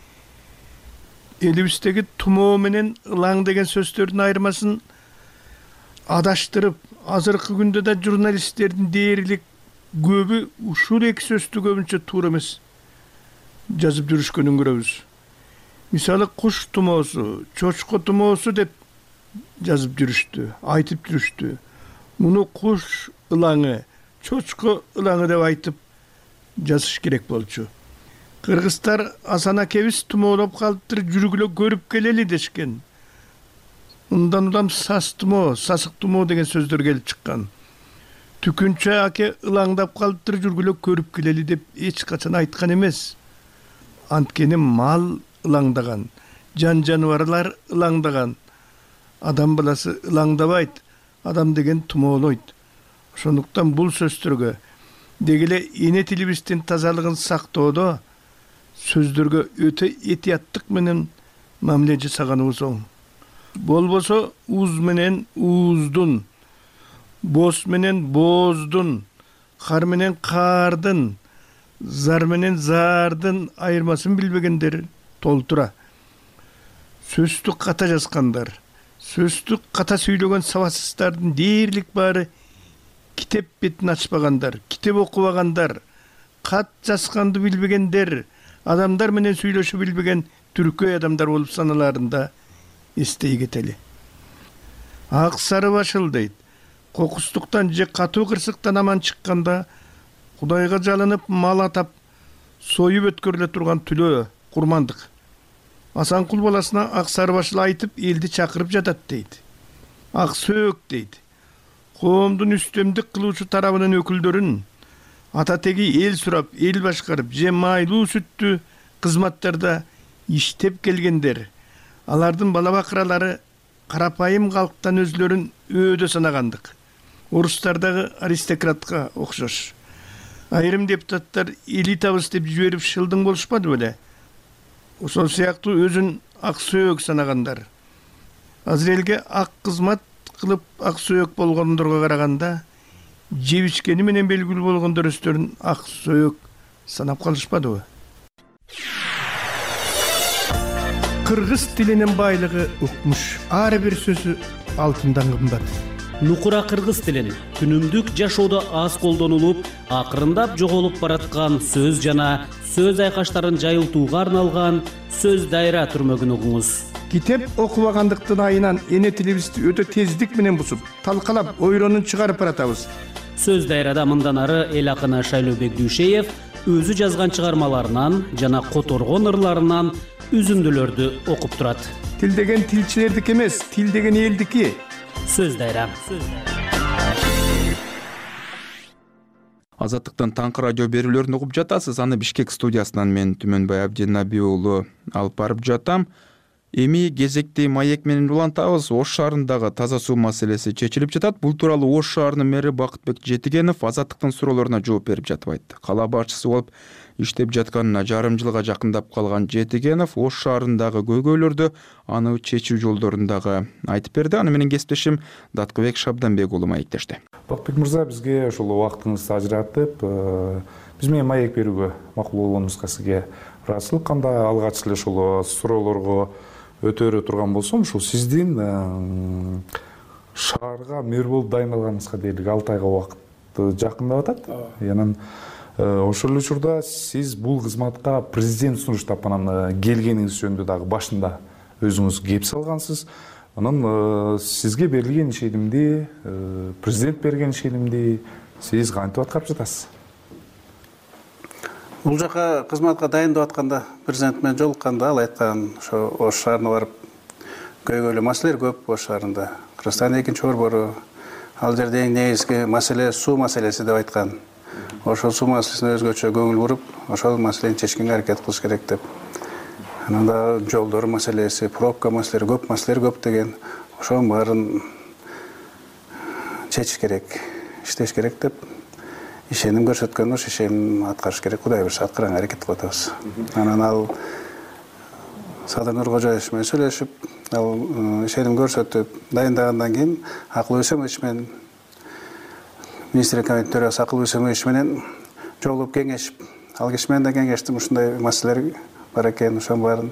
элибиздеги тумоо менен ылаң деген сөздөрдүн айырмасын адаштырып, азыркы күндө да журналисттердин дээрлик көбү ушул эки сөздү көбүнчө туура эмес жазып жүрүшкөнүн көрөбүз. Мисалы куш тумоосу, чочко тумоосу деп жазып жүрүштү, айтып жүрүштү. Муну куш ылаңы, чочко ылаңы деп айтып жазыш керек болчу. Кыргыздар Асан акебиз тумоолоп калыптыр, жүргүлө көрүп келели дешкен. Ундан улам сас тумоо, сасык тумоо деген сөздөр келип чыккан. Түкүнчө аке ылаңдап калыптыр, жүргүлө көрүп келели деп эч качан айткан эмес. Анткени мал ылаңдаган, жан жаныбарлар ылаңдаган. Адам баласы ылаңдабайт, адам деген тумоолойт. Ошондуктан бул сөздөргө дегеле эне тилибиздин тазалыгын сактоодо сөздөргө өтө этияттык менен мамиле жасаганыбыз оң. Болбосо уз менен ууздун, боз менен бооздун, кар менен каардын, зар менен зардын айырмасын билбегендер толтура. Сөздү ката жазгандар, сөздү ката сүйлөгөн сабатсыздардын дээрлик баары китеп бетин ачпагандар, китеп окубагандар, кат жазганды билбегендер, адамдар менен сүйлөшүп билбеген түркөй адамдар болуп саналарында эстей кетели. Ак сары башыл дейт. Кокустуктан же катуу кырсыктан аман чыкканда Кудайга жалынып мал атап союп өткөрүлө турган түлөө курмандык. Асанкул баласына ак сары башыл айтып элди чакырып жатат дейт. Ак сөөк дейт. Коомдун үстөмдүк кылуучу тарабынын өкүлдөрүн ата теги эл сурап, эл башкарып, же майлуу сүттү кызматтарда иштеп келгендер. Алардын бала бакыралары карапайым калктан өзлөрүн өөдө санагандык. Орустардагы аристократка окшош. Айрым депутаттар элитабыз деп жиберип шылдың болушпады беле? Ошол сыяктуу өзүн ак сөөк санагандар. Азыр элге ак кызмат кылып ак сөөк болгондорго караганда жеп ичкени менен белгилүү болгондор өздөрүн ак сөөк санап калышпадыбы? Кыргыз тилинин байлыгы укмуш. Ар бир сөзү алтындан кымбат. Нукура кыргыз тилин күнүмдүк жашоодо аз колдонулуп, акырындап жоголуп бараткан сөз жана сөз айкаштарын жайылтууга арналган сөз дайра түрмөгүн угуңуз. Китеп окубагандыктын айынан эне тилибизди өтө тездик менен бусуп, талкалап, ойронун чыгарып баратабыз. Сөз дайрада мындан ары эл акыны Шайлообек Дүйшеев өзү жазган чыгармаларынан жана которгон ырларынан үзүндүлөрдү окуп турат. Тил деген тилчилердики эмес, тил деген элдики. Сөз дайра. Азаттыктын таңкы радио берүүлөрүн угуп жатасыз. Аны Бишкек студиясынан мен Түмөнбай Абдинабий уулу алып барып жатам. Эми кезекти маек менен улантабыз. Ош шаарындагы таза суу маселеси чечилип жатат. Бул тууралуу Ош шаарынын мэри Бакытбек Жетигенов Азаттыктын суроолоруна жооп берип жатып айтты. Кала башчысы болуп иштеп жатканына жарым жылга жакындап калган Жетигенов Ош шаарындагы көйгөйлөрдү аны чечүү жолдорун дагы айтып берди. Аны менен кесиптешим Даткыбек Шабданбек уулу маектешти. Бакытбек мырза, бизге ошол убактыңызды ажыратып, биз менен маек берүүгө макул болгонуңузга сизге ыраазычылык. Кандай алгач эле ошол суроолорго өтөрө турган болсом, ушул сиздин шаарга мэр болуп дайындалганыңызга дээрлик алты айга убакыт жакындап атат. Анан ошол эле учурда сиз бул кызматка президент сунуштап анан келгениңиз жөнүндө дагы башында өзүңүз кеп салгансыз. Анан сизге берилген ишенимди, президент берген ишенимди сиз кантип аткарып жатасыз? Бул жака кызматка дайындап атканда президент менен жолукканда ал айткан, ошо Ош шаарына барып көйгөйлүү маселелер көп. Ош шаарында Кыргызстандын экинчи борбору, ал жерде эң негизги маселе суу маселеси деп айткан. Ошол суу маселесине өзгөчө көңүл буруп, ошол маселени чечкенге аракет кылыш керек деп анан дагы жолдор маселеси, пробка маселелери көп, маселелер көп деген ошонун баарын чечиш керек, иштеш керек деп ишеним көрсөткөн, ошо ишеним аткарыш керек. Кудай буюрса аткарганга аракет кылып атабыз. Анан ал Садыр Нуркожоевич менен сүйлөшүп, ал ишеним көрсөтүп дайындагандан кийин Акыл Өсөмович менен министрлик комитетинин төрагасы Акыл Өсөмович менен жолугуп кеңешип, ал киши менен да кеңештим, ушундай маселелер бар экен, ошонун баарын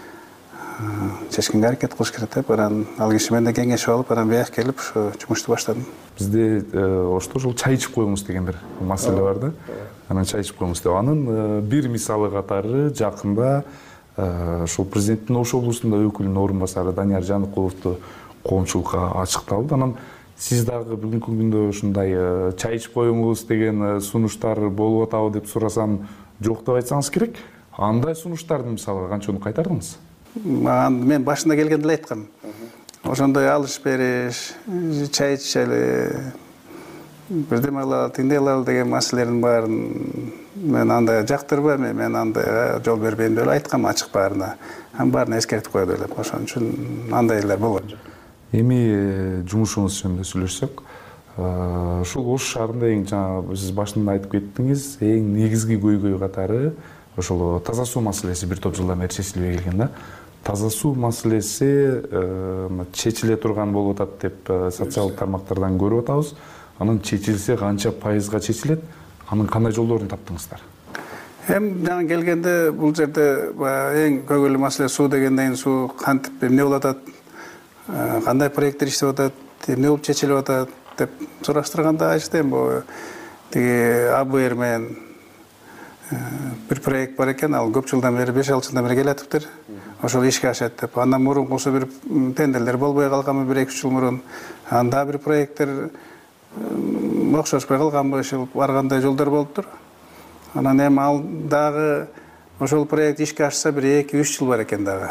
чечкенге аракет кылыш керек деп, анан ал киши менен да кеңешип алып, анан бияка келип ошо жумушту баштадым. Бизде ошто ушул чай ичип коюңуз деген бир маселе бар да. Анан чай ичип коюңуз деп. Анын бир мисалы катары жакында ошол президенттин Ош облусунда өкүлүнүн орун басары Данияр Жаныкуловду коомчулукка ачыкталды. Анан сиз дагы бүгүнкү күндө ушундай чай ичип коюңуз деген сунуштар болуп атабы деп сурасам, жок деп айтсаңыз керек. Андай сунуштарды мисалы канчаны кайтардыңыз? Мен башында келгенде эле айткам. Ошондой алыш бериш, чай ичели, бирдеме алалы, тиңдей алалы деген маселелердин баарын мен андай жактырбайм, мен андай жол бербейм деп айткам ачык баарына. Анын баарын эскертип коет элем. Ошон үчүн андайлар болгон жок. Эми жумушуңуз жөнүндө сүйлөшсөк, ушул Ош шаарында эң жана сиз башында айтып кеттиңиз, эң негизги көйгөй катары ошол таза суу маселеси бир топ жылдан бери чечилбей келген да. Таза суу маселеси чечиле турган болуп атат деп социалдык тармактардан көрүп атабыз. Анын чечилсе канча пайызга чечилет? Анын кандай жолдорун таптыңыздар? Эми жаңы келгенде бул жерде эң көйгөйлүү маселе суу дегенден суу кантип эмне болуп атат, кандай проекттер иштеп атат, эмне болуп чечилип атат деп сураштырганда айтты, бул тиги А Б Р менен бир проект бар экен, ал көп жылдан бери, беш алты жылдан бери келатыптыр. Ошол ишке ашат деп. Андан мурункусу бир тендерлер болбой калганбы бир эки үч жыл мурун. Анда бир проекттер окшошпой калганбы, ошол баргандай жолдор болуптур. Анан эми ал дагы ошол проект ишке ашса бир эки үч жыл бар экен дагы.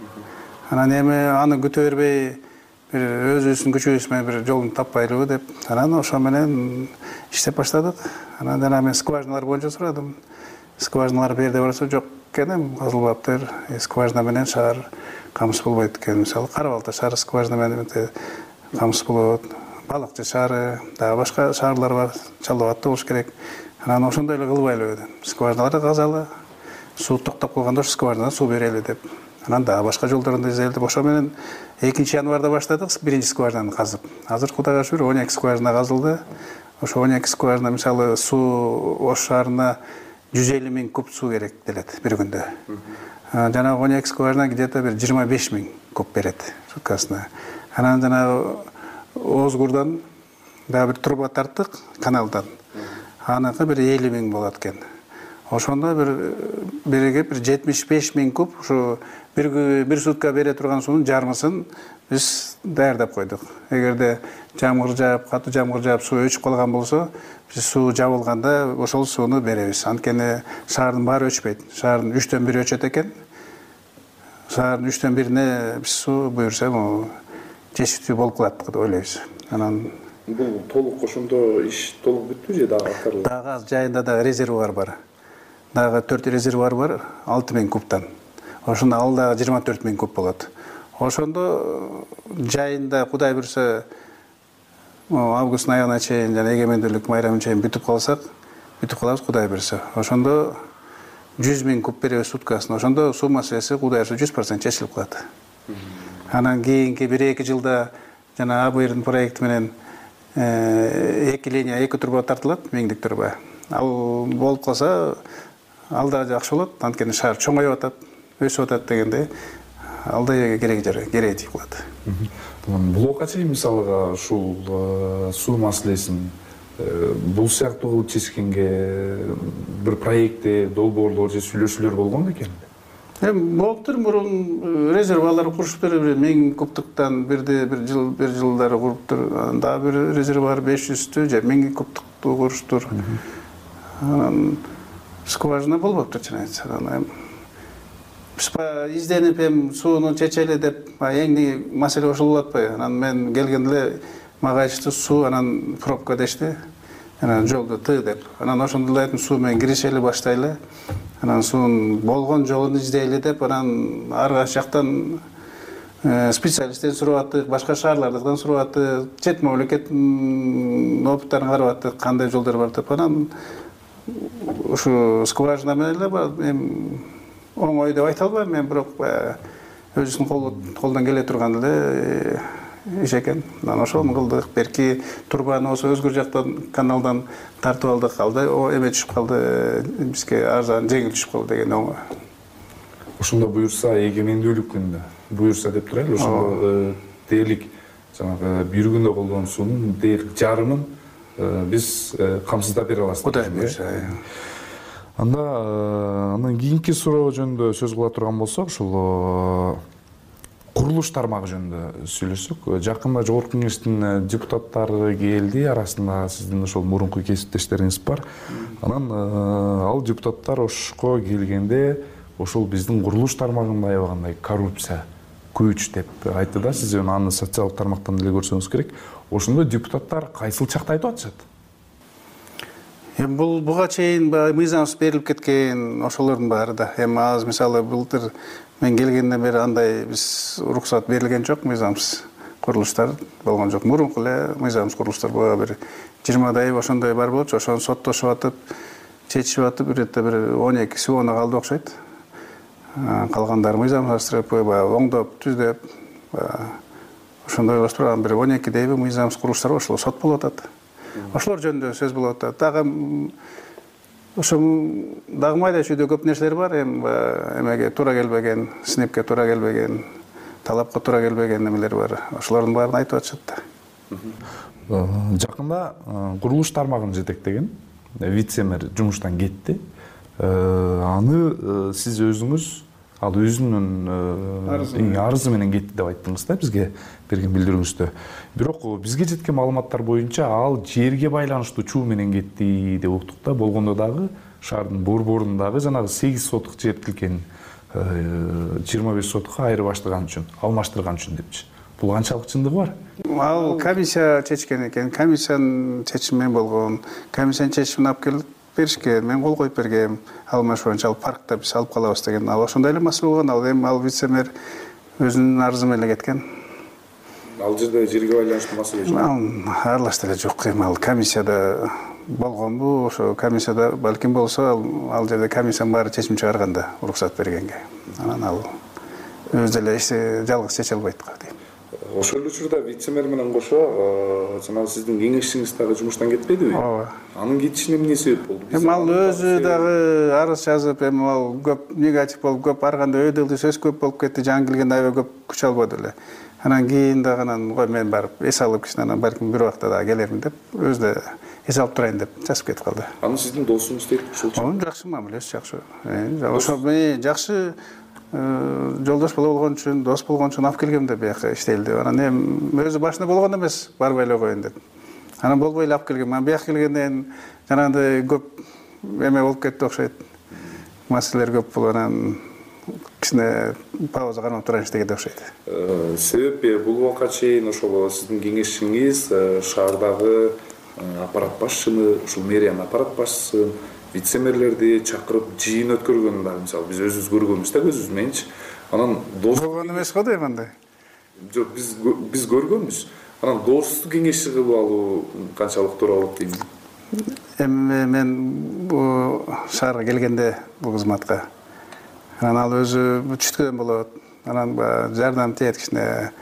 Анан эми аны күтө бербей бир өзүбүздүн күчүбүз менен бир жолун таппайлыбы деп, анан ошо менен иштеп баштадык. Анан жана мен скважиналар боюнча сурадым. Скважиналар бу жерде барса жок экен, казылбаптыр. Скважина менен шаар камсыз болбойт экен. Мисалы Кара Балта шаары скважина менен камсыз болот. Балыкчы шаары, дагы башка шаарлар бар, Чалдуу Атты болуш керек. Анан ошондой эле кылбайлы деп. Скважиналарды казалы, суу токтоп калганда ошо скважинадан суу берели деп. Анан дагы башка жолдорун изделди деп. Ошо менен экинчи январда баштадык биринчи скважинаны казып. Азыр Кудайга шүгүр он эки скважина казылды. Ошо он эки скважина мисалы суу Ош шаарына жүз элүү миң куб суу керек делет бир күндө. Жанагы он эки скважина где-то бир жыйырма беш миң куб берет суткасына. Анан жанагы Озгурдан дагы бир труба тарттык каналдан. Аныкы бир элүү миң болот экен. Ошондо бир бириге бир жетимиш беш миң куб ушу бир бир сутка бере турган суунун жарымысын биз даярдап койдук. Эгерде жамгыр жаап, катуу жамгыр жаап суу өчүп калган болсо, биз суу жабылганда ошол сууну беребиз. Анткени шаардын баары өчпөйт. Шаардын үчтөн бири өчөт экен. Шаардын үчтөн бирине биз суу буюрса чечиктүү болуп калат деп ойлойбуз. Анан бул толук ошондо иш толук бүттү же дагы аткарылды? Дагы жайында да резервуар бар. Дагы төрт резервуар бар, алты миң кубтан. Ошондо ал дагы жыйырма төрт миң куб болот. Ошондо жайында Кудай буюрса августтун аягына чейин жана эгемендүүлүк майрамына чейин бүтүп калсак, бүтүп калабыз Кудай буюрса. Ошондо жүз миң куб беребиз суткасына. Ошондо суу маселеси Кудай буюрса жүз процент чечилип калат. Анан кийинки бир эки жылда жана А Б Р'дин проекти менен эки линия, эки труба тартылат, миңдик труба. Ал болуп калса, ал да жакшы болот. Анткени шаар чоңоюп атат, өсүп атат дегенде, ал да керек жер, керек тийип калат. Блокка чейин мисалга ушул суу маселесин бул сыяктуу кылып чечкенге бир проектте долбоорлор же сүйлөшүүлөр болгон бекен? Эми болуптур, мурун резервуарлар куруштур, бир миң кубтуктан бирде бир жыл бир жылдары куруптур. Дагы бир резервуар беш жүздү же миң кубтукту куруштур. Анан скважина болбоптур чын айтсак. Биз изденип эми сууну чечели деп эң маселе ошол болуп атпайбы? Анан мен келгенде эле мага айтышты, суу анан пробка дешти. анан жолду ты деп анан ошондо эле айттым суу менен киришели баштайлы анан суунун болгон жолун издейли деп анан ар кайсы жактан специалисттен сурап аттык, башка шаарлардан сурап аттык, чет мамлекеттин опыттарын карап аттык, кандай жолдор бар деп анан ушу скважина менен эле эми оңой деп айта албайм мен, бирок өзүбүздүн колдон келе турган эле иш экен. Анан ошону кылдык. Берки турбаны болсо өзгөр жактан каналдан тартып алдык. Алда эме түшүп калды, бизге арзан жеңил түшүп калды деген оңой. Ошондо буюрса эгемендүүлүк күнүндө буюрса деп турайлы, ошондо дээрлик жанагы бир күндө колдон суунун дээрлик жарымын биз камсыздап бере алабыз. Кудай буюрса. Анда андан кийинки суроо жөнүндө сөз кыла турган болсок, ушул курулуш тармагы жөнүндө сүйлөшсөк. Жакында Жогорку Кеңештин депутаттары келди, арасында сиздин ошол мурунку кесиптештериңиз бар. Анан ал депутаттар ошко келгенде ошол биздин курулуш тармагында аябагандай коррупция күч деп айтты да, сиз аны социалдык тармактан деле көрсөңүз керек. Ошондо депутаттар кайсыл чакта айтып атышат? Эми бул буга чейин мыйзамсыз берилип кеткен ошолордун баары да. Эми азыр мисалы былтыр мен келгенден бери андай биз уруксат берилген жок, мыйзамсыз курулуштар болгон жок. Мурунку эле мыйзамсыз курулуштар буга бир жыйырмадай ошондой бар болчу, ошону соттошуп атып, чечишип атып, бир ретте бир он эки суоно калды окшойт. Калгандары мыйзамсыздырып, оңдоп, түздөп, ошондой болуп турган бир он экидейби мыйзамсыз курулуштар ошол сот болуп атат. Ошолор жөнүндө сөз болуп атат. Дагы ошо дагы майда чүйдө көп нерселер бар, эми эмеге туура келбеген, снепке туура келбеген, талапка туура келбеген немелер бар. Ошолордун баарын айтып атышат да. Жакында курулуш тармагын жетектеген вице-мэр жумуштан кетти. Аны сиз өзүңүз ал өзүнүн арызы менен кетти деп айттыңыз да бизге берген билдирүүңүздө. Бирок бизге жеткен маалыматтар боюнча ал жерге байланыштуу чуу менен кетти деп уктук да. Болгондо дагы шаардын борборундагы жанагы сегиз сотук жер тилкен жыйырма беш сотукка айырбаштырган үчүн, алмаштырган үчүн депчи. Бул канчалык чындыгы бар? Ал комиссия чечкен экен, комиссиянын чечими болгон. Комиссиянын чечимин алып келип беришкен, мен кол коюп бергем. Алмаш боюнча ал паркта биз алып калабыз деген. Ал ошондой эле маселе болгон. Ал эми ал вице-мэр өзүнүн арызы менен кеткен. Ал жерде жерге байланыштуу маселе жок. Ал аралашты эле жок. Эми ал комиссияда болгонбу, ошо комиссияда балким болсо, ал жерде комиссиянын баары чечим чыгарганда уруксат бергенге. Анан ал өзү деле ишти жалгыз чече албайт го дейм. Ошол учурда вице-мэр менен кошо жанагы сиздин кеңешчиңиз дагы жумуштан кетпедиби? Ооба. Анын кетишине эмне себеп болду? Эми ал өзү дагы арыз жазып, эми ал көп негатив болуп, көп ар кандай өйдөлдүү сөз көп болуп кетти. Жаңы келгенде аябай көп күч албады эле. Анан кийин дагы анан кой мен барып эс алып кичине анан балким бир убакта дагы келермин деп, өзү да эс алып турайын деп жазып кетип калды. Аны сиздин досуңуз дейт ушулчу? Анын жакшы мамилеси жакшы. Ошо мен жакшы жолдош боло болгон үчүн, дос болгон үчүн алып келгем да бияка иштейли деп. Анан эми өзү башында болгон эмес, барбай эле коеюн деп. Анан болбой эле алып келгем. Анан бияка келгенден жанагындай көп эме болуп кетти окшойт. Маселелер көп болуп анан кичине пауза кармап турайын дегенде окшойт. Себеби бул убакка чейин ошол сиздин кеңешчиңиз шаардагы аппарат башчыны, ушул мэриянын аппарат башчысын, вице-мэрлерди чакырып жыйын өткөргөнүн дагы мисалы биз өзүбүз көргөнбүз да көзүбүз мененчи. Анан болгон эмес го дейм андай. Жок, биз биз көргөнбүз. Анан достук кеңешчи кылып алуу канчалык туура болот дейм. Эми мен бул шаарга келгенде бул кызматка анан ал өзү чүткөн болот. Анан жардам тиет кичине.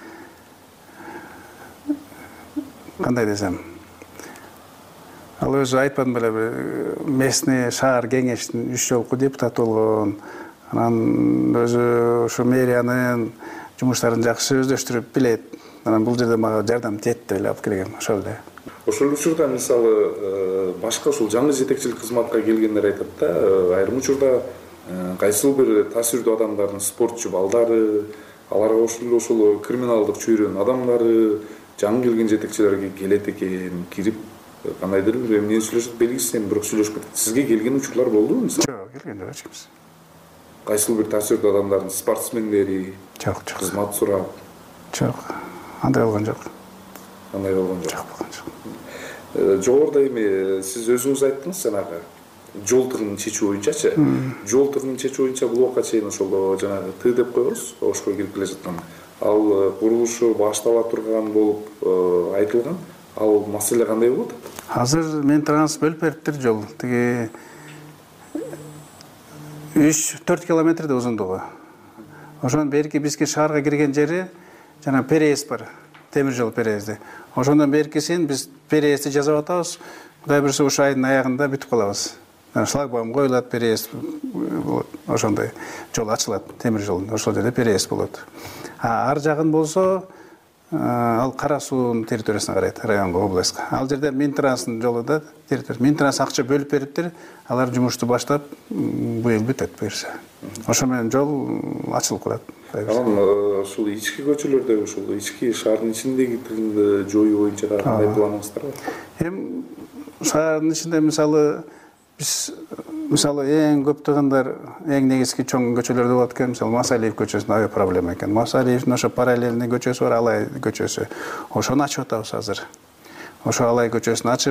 Кандай десем? Ал өзү айтпадым беле, местный шаар кеңештин үч жолку депутаты болгон. Анан өзү ушу мэриянын жумуштарын жакшы өздөштүрүп билет. Анан бул жерде мага жардам тиет деп эле алып келгем, ошол эле. Ошол учурда мисалы башка ушул жаңы жетекчилик кызматка келгендер айтат да, айрым учурда кайсыл бир таасирдүү адамдардын спортчу балдары, аларга ошол ошол криминалдык чөйрөнүн адамдары жаңы келген жетекчилерге келет экен, кирип кандайдыр бир эмне сүйлөшөт белгисиз, эми бирок сүйлөшүп кетет. Сизге келген учурлар болдубу мисалы? Жок, келген жок эчкимиз. Кайсыл бир таасирдүү адамдардын спортсмендери жок, жок. Кызмат сурап. Жок. Андай болгон жок. Андай болгон жок. Жок болгон жок. жогоруда эми сиз өзүңүз айттыңыз жанагы жол тыгынын чечүү боюнчачы. Жол тыгынын чечүү боюнча бул убакка чейин ошол жанагы Т деп коебуз, ошко кирип келе жаткан. Ал курулушу баштала турган болуп айтылган. Ал маселе кандай болот? Азыр мен транс бөлүп бериптир жол. Тиги үч төрт километрде узундугу. Ошондон берки бизге шаарга кирген жери жана переезд бар. Темир жол переезди. Ошондон беркисин биз переездди жасап атабыз. Кудай буюрса ушу айдын аягында бүтүп калабыз. Шлагбаум коюлат, переезд болот. Ошондой жол ачылат, темир жол. Ошол жерде переезд болот. А ар жагын болсо ал Кара суунун территориясына карайт, районго, областка. Ал жерде Минтранстын жолу да территория. Минтранс акча бөлүп бериптир. Алар жумушту баштап быйыл бүтөт буюрса. Ошо менен жол ачылып калат. Анан ушул ички көчөлөрдө, ушул ички шаардын ичиндеги тыгынды жоюу боюнча кандай планыңыздар бар? Эми шаардын ичинде мисалы биз мисалы эң көп тыгындар эң негизги чоң көчөлөрдө болот экен. Мисалы Масалиев көчөсүндө аябай проблема экен. Масалиевдин ошо параллельный көчөсү бар, Алай көчөсү. Ошону ачып атабыз азыр. Ошо Алай көчөсүн ачып,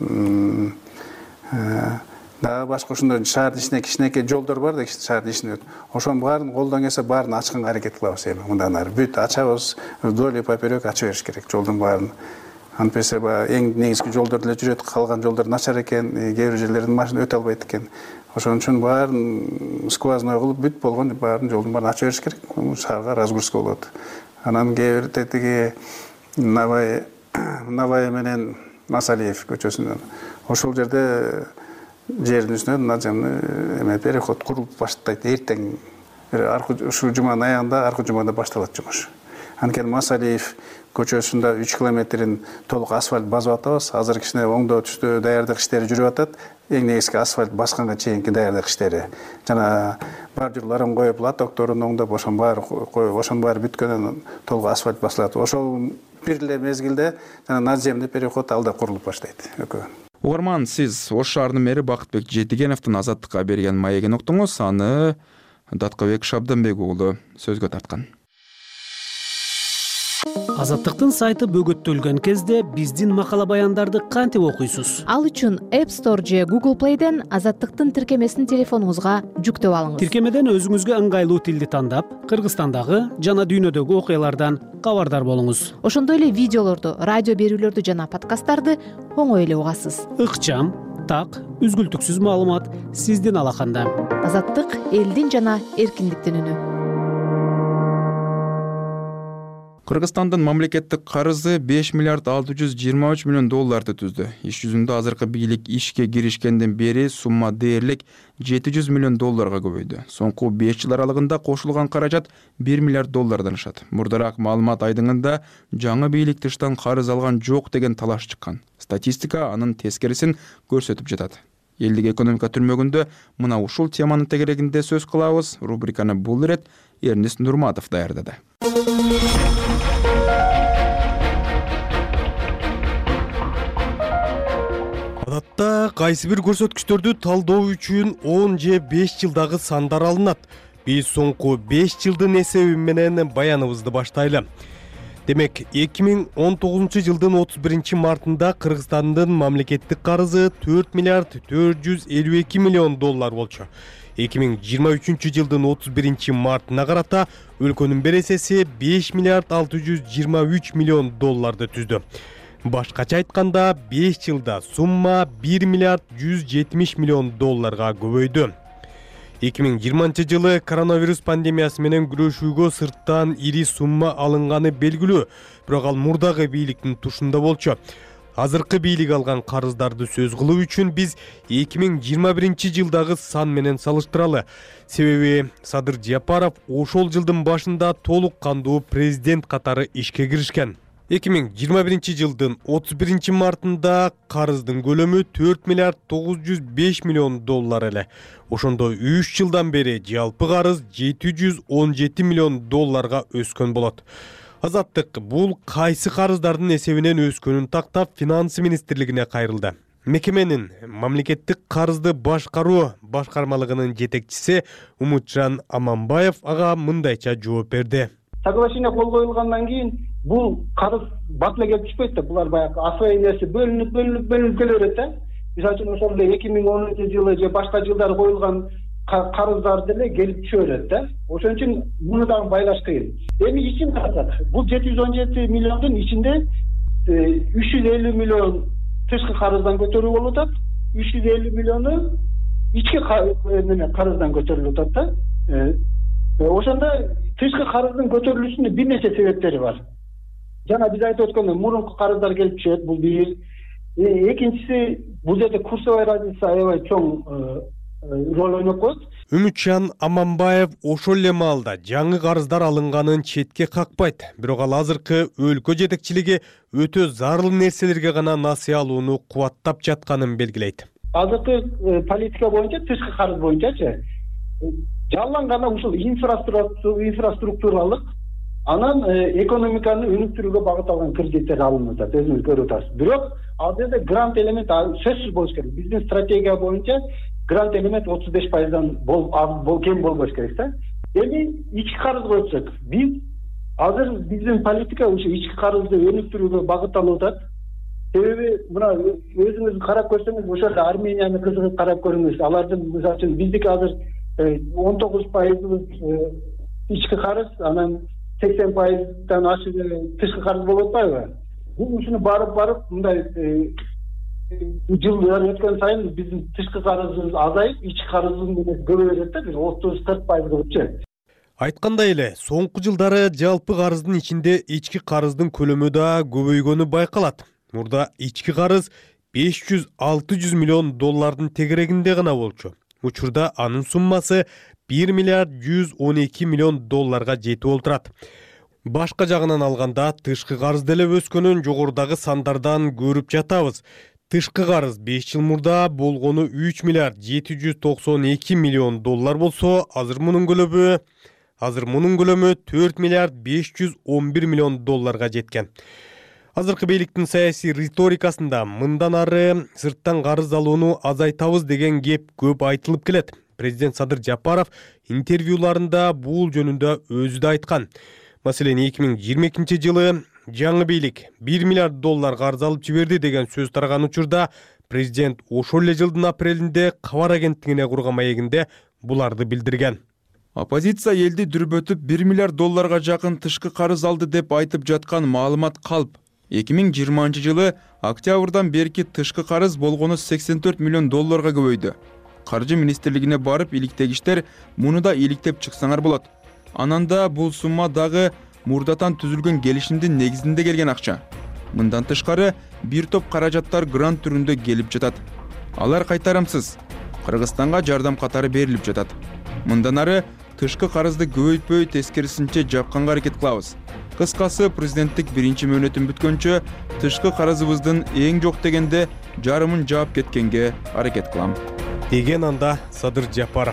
дагы башка ошондой шаардын ичине кичинекей жолдор бар да, шаардын ичинде. Ошонун баарын колдон келсе баарын ачканга аракет кылабыз эми. Мындан ары бүт ачабыз, вдоль и поперек ача бериш керек жолдун баарын. Антпесе эң негизги жолдор эле жүрөт, калган жолдор начар экен, кээ бир жерлерден машина өтө албайт экен. Ошон үчүн баарын сквозной кылып бүт болгон баарын жолдун баарын ача бериш керек. Шаарга разгрузка болот. Анан кээ бир тетиги Навай Навай менен Масалиев көчөсүнөн ошол жерде жердин үстүнөн наземный эме переход куруп баштайт эртең. Ушул жуманын аягында, аркы жумада башталат жумуш. Анткени Масалиев көчөсүндө үч километрин толук асфальт басып атабыз. Азыр кичине оңдоо түстө даярдык иштери жүрүп атат. Эң негизги асфальт басканга чейинки даярдык иштери. Жана бордюрларын коюп, лотокторун оңдоп, ошонун баары коюп, ошонун баары бүткөндөн толук асфальт басылат. Ошол бир эле мезгилде жана надземный переход алда курулуп баштайт. Угарман, сиз Ош шаарынын мэри Бакытбек Жетигеновдун Азаттыкка берген маегин уктуңуз. Аны Даткабек Шабданбек уулу сөзгө тарткан. Азаттыктын сайты бөгөттөлгөн кезде биздин макала баяндарды кантип окуйсуз? Ал үчүн App Store же Google Play'ден Азаттыктын тиркемесин телефонуңузга жүктөп алыңыз. Тиркемеден өзүңүзгө ыңгайлуу тилди тандап, Кыргызстандагы жана дүйнөдөгү окуялардан кабардар болуңуз. Ошондой эле видеолорду, радио берүүлөрдү жана подкасттарды оңой эле угасыз. Ыкчам, так, үзгүлтүксүз маалымат сиздин алаканда. Азаттык элдин жана эркиндиктин үнү. Кыргызстандын мамлекеттик карызы беш миллиард алты жүз жыйырма үч миллион долларды түздү. Иш жүзүндө азыркы бийлик ишке киришкенден бери сумма дээрлик жети жүз миллион долларга көбөйдү. Соңку беш жыл аралыгында кошулган каражат бир миллиард доллардан ашат. Мурдараак маалымат айдыңында жаңы бийлик тыштан карыз алган жок деген талаш чыккан. Статистика анын тескерисин көрсөтүп жатат. Элдик экономика түрмөгүндө мына ушул теманын тегерегинде сөз кылабыз. Рубриканы бул ирет Эрнис Нурматов даярдады. Адатта кайсы бир көрсөткүчтөрдү талдоо үчүн он же беш жылдагы сандар алынат. Биз соңку беш жылдын эсеби менен баяныбызды баштайлы. Демек, эки миң он тогузунчу жылдын отуз биринчи мартында Кыргызстандын мамлекеттик карызы төрт миллиард төрт жүз элүү эки миллион доллар болчу. эки миң жыйырма үчүнчү жылдын отуз биринчи мартына карата өлкөнүн бересеси беш миллиард алты жүз жыйырма үч миллион долларды түздү. Башкача айтканда, беш жылда сумма бир миллиард жүз жетимиш миллион долларга көбөйдү. эки миң жыйырманчы жылы коронавирус пандемиясы менен күрөшүүгө сырттан ири сумма алынганы белгилүү, бирок ал мурдагы бийликтин тушунда болчу. Азыркы бийлик алган карыздарды сөз кылуу үчүн биз эки миң жыйырма биринчи жылдагы сан менен салыштыралы. Себеби Садыр Жапаров ошол жылдын башында толук кандуу президент катары ишке киришкен. эки миң жыйырма биринчи жылдын отуз биринчи мартында карыздын көлөмү төрт миллиард тогуз жүз беш миллион доллар эле. Ошондо үч жылдан бери жалпы карыз жети жүз он жети миллион долларга өскөн болот. Азаттык бул кайсы карыздардын эсебинен өскөнүн тактап Финансы министрлигине кайрылды. Мекеменин мамлекеттик карызды башкаруу башкармалыгынын жетекчиси Умутжан Аманбаев ага мындайча жооп берди. соглашение кол коюлгандан кийин бул карыз бат эле келип түшпөйт да, булар баягы освоениясы бөлүнүп бөлүнүп бөлүнүп келе берет да. Мисалы үчүн ошол эле эки миң онунчу жылы же башка жылдары коюлган карыздар деле келип түшө берет да. Ошон үчүн муну дагы байлаш кыйын. Эми ичин карасак, бул жети жүз он жети миллиондун ичинде үч жүз элүү миллион тышкы карыздан көтөрүү болуп атат, үч жүз элүү миллиону ички карыздан көтөрүлүп атат да. Ошондо тышкы карыздын көтөрүлүшүнүн бир нече себептери бар. Жана биз айтып өткөндөй, мурунку карыздар келип түшөт, бул бир. Экинчиси, бул жерде курсовой разница аябай чоң роль ойноп коет. Үмүтжан Аманбаев ошол эле маалда жаңы карыздар алынганын четке какпайт, бирок ал азыркы өлкө жетекчилиги өтө зарыл нерселерге гана насыя алууну кубаттап жатканын белгилейт. Азыркы политика боюнча, тышкы карыз боюнчачы жалаң гана ушул инфраструктуралык, анан экономиканы өнүктүрүүгө багытталган кредиттер алынып атат, өзүңүз көрүп атасыз. Бирок ал жерде грант элемент сөзсүз болуш керек. Биздин стратегия боюнча грант элемент отуз беш пайыздан бол бол кем болбош керек да. Эми ички карызга өтсөк, биз азыр биздин политика ушу ички карызды өнүктүрүүгө багытталып атат. Себеби мына өзүңүз карап көрсөңүз, ошол Арменияны кызыгып карап көрүңүз. Алардын мисалы үчүн биздики азыр он тогуз пайыз ички карыз, анан сексен пайыздан ашык тышкы карыз болуп атпайбы? Бул ушуну барып барып мындай жылдар өткөн сайын биздин тышкы карызыбыз азайып, ички карызыбыз көбөйө берет да, бир отуз кырк пайыз болупчу. Айткандай эле, соңку жылдары жалпы карыздын ичинде ички карыздын көлөмү да көбөйгөнү байкалат. Мурда ички карыз беш жүз алты жүз миллион доллардын тегерегинде гана болчу. Учурда анын суммасы бир миллиард жүз он эки миллион долларга жетип олтурат. Башка жагынан алганда тышкы карыз деле өскөнүн жогорудагы сандардан көрүп жатабыз. Тышкы карыз беш жыл мурда болгону үч миллиард жети жүз токсон эки миллион доллар болсо, азыр мунун көлөмү азыр мунун көлөмү төрт миллиард беш жүз он бир миллион долларга жеткен. Азыркы бийликтин саясий риторикасында мындан ары сырттан карыз алууну азайтабыз деген кеп көп айтылып келет. Президент Садыр Жапаров интервьюларында бул жөнүндө өзү да айткан. Маселен, эки миң жыйырма экинчи жылы жаңы бийлик бир миллиард доллар карыз алып жиберди деген сөз тараган учурда президент ошол эле жылдын апрелинде кабар агенттигине курган маегинде буларды билдирген. Оппозиция элди дүрбөтүп бир миллиард долларга жакын тышкы карыз алды деп айтып жаткан маалымат калп. эки миң жыйырманчы жылы октябрдан берки тышкы карыз болгону сексен төрт миллион долларга көбөйдү. Каржы министрлигине барып иликтегиштер муну да иликтеп чыксаңар болот. Анан да бул сумма дагы мурдатан түзүлгөн келишимдин негизинде келген акча. Мындан тышкары бир топ каражаттар грант түрүндө келип жатат. Алар кайтарымсыз. Кыргызстанга жардам катары берилип жатат. Мындан ары тышкы карызды көбөйтпөй, тескерисинче жапканга аракет кылабыз. Кыскасы, президенттик биринчи мөөнөтүн бүткөнчө тышкы карызыбыздын эң жок дегенде жарымын жаап кеткенге аракет кылам, деген анда Садыр Жапаров.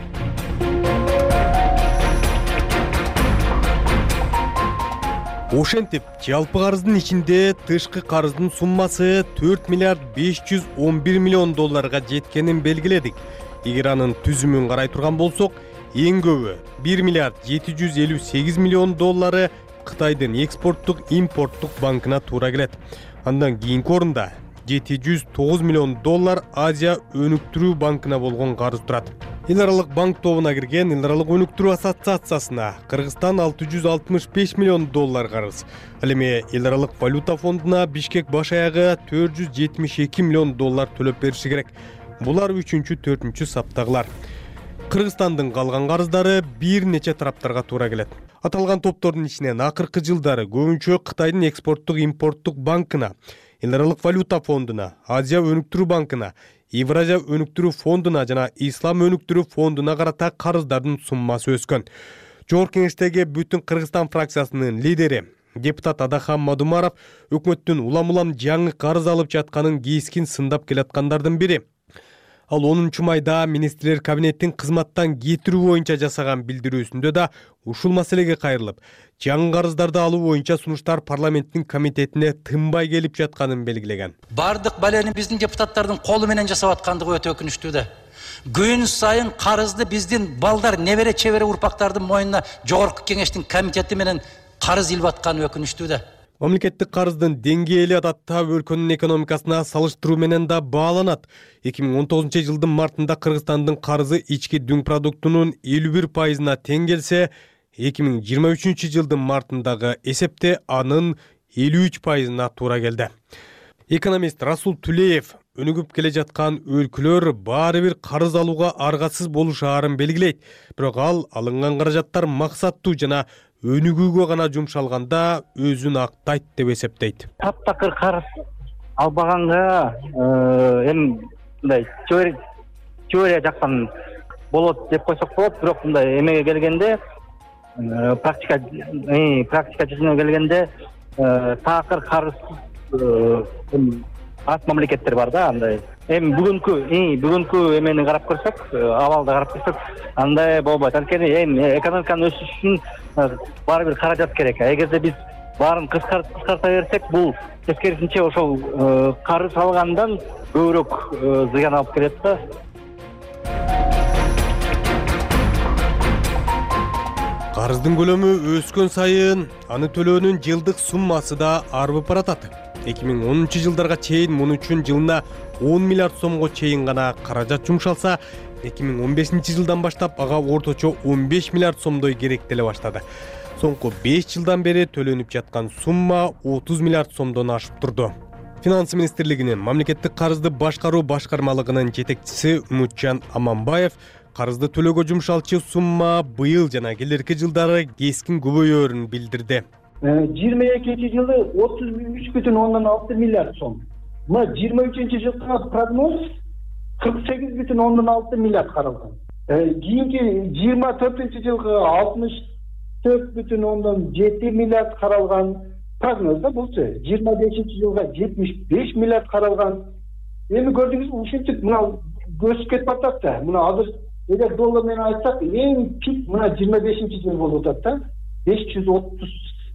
Ошентип, жалпы карыздын ичинде тышкы карыздын суммасы төрт миллиард беш жүз он бир миллион долларга жеткенин белгиледик. Эгер анын түзүмүн карай турган болсок, эң көбү бир миллиард жети жүз элүү сегиз миллион доллары Кытайдын экспорттук импорттук банкына туура келет. Андан кийинки орунда жети жүз тогуз миллион доллар Азия өнүктүрүү банкына болгон карыз турат. Эл аралык банк тобуна кирген Эл аралык өнүктүрүү ассоциациясына Кыргызстан алты жүз алтымыш беш миллион доллар карыз. Ал эми Эл аралык валюта фондуна Бишкек баш аягы төрт жүз жетимиш эки миллион доллар төлөп бериши керек. Булар үчүнчү, төртүнчү саптагылар. Кыргызстандын калган карыздары бир нече тараптарга туура келет. Аталган топтордун ичинен акыркы жылдары көбүнчө Кытайдын экспорттук импорттук банкына, Эл аралык валюта фондуна, Азия өнүктүрүү банкына, Евразия өнүктүрүү фондуна жана Ислам өнүктүрүү фондуна карата карыздардын суммасы өскөн. Жогорку Кеңештеги Бүтүн Кыргызстан фракциясынын лидери депутат Адахан Мадумаров өкмөттүн улам-улам жаңы карыз алып жатканын кескин сындап келаткандардын бири. Ал онунчу майда министрлер кабинеттин кызматтан кетирүү боюнча жасаган билдирүүсүндө да ушул маселеге кайрылып, жаңы карыздарды алуу боюнча сунуштар парламенттин комитетине тынбай келип жатканын белгилеген. Бардык балени биздин депутаттардын колу менен жасап аткандыгы өтө өкүнүчтүү да. Күн сайын карызды биздин балдар, небере чебере урпактардын мойнуна жогорку кеңештин комитети менен карыз илип атканы өкүнүчтүү да. Мамлекеттик карыздын деңгээли адатта өлкөнүн экономикасына салыштыруу менен да бааланат. эки миң он тогузунчу жылдын мартында Кыргызстандын карызы ички дүң продуктунун элүү бир пайызына тең келсе, эки миң жыйырма үчүнчү жылдын мартындагы эсепте анын элүү үч пайызына туура келди. Экономист Расул Түлеев өнүгүп келе жаткан өлкөлөр баары бир карыз алууга аргасыз болушаарын белгилейт. Бирок ал алынган каражаттар максаттуу жана өнүгүүгө гана жумшалганда өзүн актайт деп эсептейт. Таптакыр карыз албаганга эми мындай теория жактан болот деп койсок болот, бирок мындай эмеге келгенде, практика практика жүзүнө келгенде такыр карыз аз мамлекеттер бар да, андай. Эми бүгүнкү бүгүнкү эмени карап көрсөк, абалды карап көрсөк, андай болбойт. Анткени эми экономиканын өсүшү үчүн баары бир каражат керек. Эгерде биз баарын кыскарта берсек, бул тескерисинче ошол карыз алгандан көбүрөөк зыян алып келет да. Карыздын көлөмү өскөн сайын аны төлөөнүн жылдык суммасы да арбып баратат. эки миң онунчу жылдарга чейин муну үчүн жылына он миллиард сомго чейин гана каражат жумшалса, эки миң он бешинчи жылдан баштап ага орточо он беш миллиард сомдой керектеле баштады. Соңку беш жылдан бери төлөнүп жаткан сумма отуз миллиард сомдон ашып турду. Финансы министрлигинин мамлекеттик карызды башкаруу башкармалыгынын жетекчиси Умутжан Аманбаев карызды төлөөгө жумшалчу сумма быйыл жана келерки жылдары кескин көбөйөөрүн билдирди. жыйырма экинчи жылы отуз үч бүтүн ондон алты миллиард сом. Мына жыйырма үчүнчү жылга прогноз кырк сегиз бүтүн ондон алты миллиард каралган. Кийинки жыйырма төртүнчү жылга алтымыш төрт бүтүн ондон жети миллиард каралган. Прогнозда болчу жыйырма бешинчи жылга жетимиш беш миллиард каралган. Эми көрдүңүзбү, ушинтип мына өсүп кетип атат да. Мына азыр эгер доллар менен айтсак, эң пик мына жыйырма бешинчи жыл болуп атат да. беш жүз отуз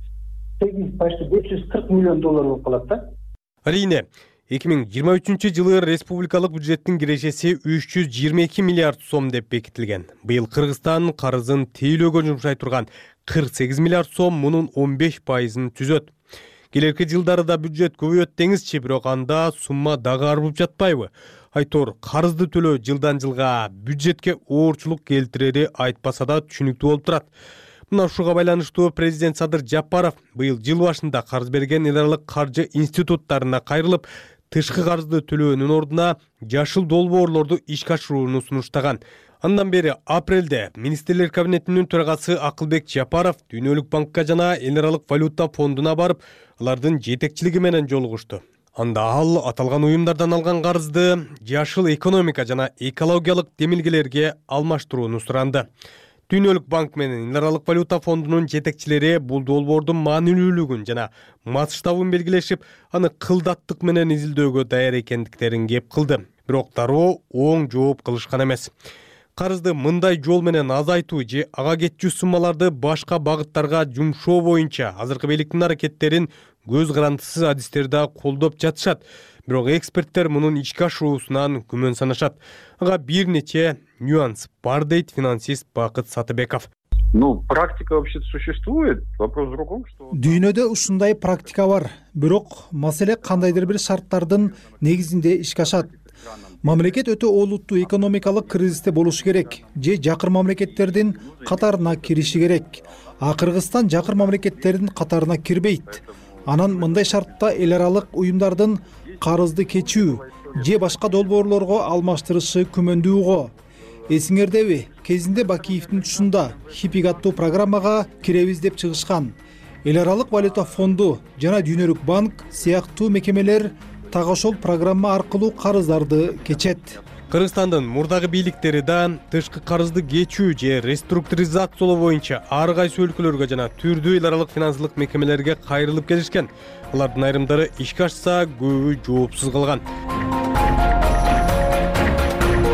сегиз, почти беш жүз кырк миллион доллар болуп калат да. Арийне, эки миң жыйырма үчүнчү жылы республикалык бюджеттин кирешеси үч жүз жыйырма эки миллиард сом деп бекитилген. Быйыл Кыргызстан карызын тейлөөгө жумшай турган кырк сегиз миллиард сом мунун он беш пайызын түзөт. Келерки жылдары да бюджет көбөйөт деңизчи, бирок анда сумма дагы арбып жатпайбы? Айтор, карызды төлөө жылдан жылга бюджетке оорчулук келтирери айтпаса да түшүнүктүү болуп турат. Мына ушуга байланыштуу президент Садыр Жапаров быйыл жыл башында карыз берген эл аралык каржы институттарына кайрылып, тышкы карызды төлөөнүн ордуна жашыл долбоорлорду ишке ашырууну сунуштаган. Андан бери апрелде министрлер кабинетинин төрагасы Акылбек Жапаров Дүйнөлүк банкка жана эл аралык валюта фондуна барып, алардын жетекчилиги менен жолугушту. Анда ал аталган уюмдардан алган карызды жашыл экономика жана экологиялык демилгелерге алмаштырууну суранды. Дүйнөлүк банк менен эл аралык валюта фондунун жетекчилери бул долбоордун маанилүүлүгүн жана масштабын белгилешип, аны кылдаттык менен изилдөөгө даяр экендиктерин кеп кылды. Бирок дароо оң жооп кылышкан эмес. Карызды мындай жол менен азайтуу же ага кетчү суммаларды башка багыттарга жумшоо боюнча азыркы бийликтин аракеттерин көз карандысыз адистер да колдоп жатышат. Бирок эксперттер мунун ишке ашуусунан күмөн санашат. Ага бир нече нюанс бар дейт финансист Бакыт Сатыбеков. Ну, практика вообще существует. Вопрос в другом, что... Дүйнөдө ушундай практика бар. Бирок маселе кандайдыр бир шарттардын негизинде ишке ашат. Мамлекет өтө олуттуу экономикалык кризисте болушу керек же жакыр мамлекеттердин катарына кириши керек. А Кыргызстан жакыр мамлекеттердин катарына кирбейт. Анан мындай шартта эл аралык уюмдардын карызды кечүү же башка долбоорлорго алмаштырышы күмөндүү го. Эсиңердеби, кезинде Бакиевдин тушунда Хипик аттуу программага киребиз деп чыгышкан. Эл аралык валюта фонду жана Дүйнөлүк банк сыяктуу мекемелер так ошол программа аркылуу карыздарды кечет. Кыргызстандын мурдагы бийликтери да тышкы карызды кечүү же реструктуризациялоо боюнча ар кайсы өлкөлөргө жана түрдүү эл аралык финансылык мекемелерге кайрылып келишкен. Алардын айрымдары ишке ашса, көбү жоопсуз калган.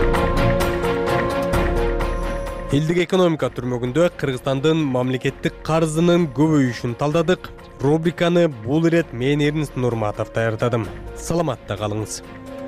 Элдик экономика түрмөгүндө Кыргызстандын мамлекеттик карызынын көбөйүшүн талдадык. Рубриканы бул ирет мен Эрнст Нурматов даярдадым. Саламатта калыңыз.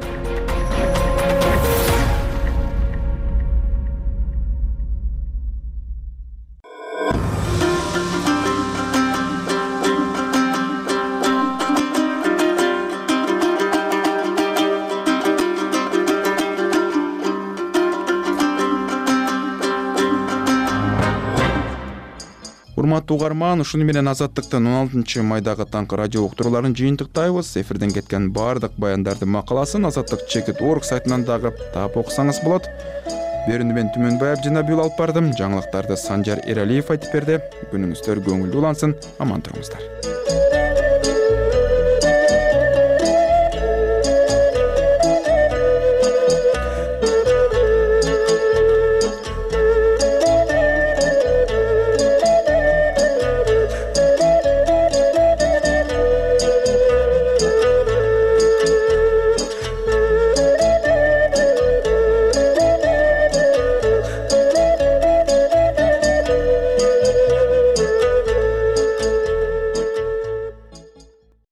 Урматтуу угарман, ушуну менен Азаттыктын он алтынчы майдагы таңкы радио уктурууларын жыйынтыктайбыз. Эфирден кеткен баардык баяндардын макаласын Азаттык чекит точка орг сайтынан дагы таап окусаңыз болот. Берүүнү мен Түмөнбай Абдинабиул алып бардым. Жаңылыктарды Санжар Эралиев айтып берди. Күнүңүздөр көңүлдүү улансын. Аман туруңуздар.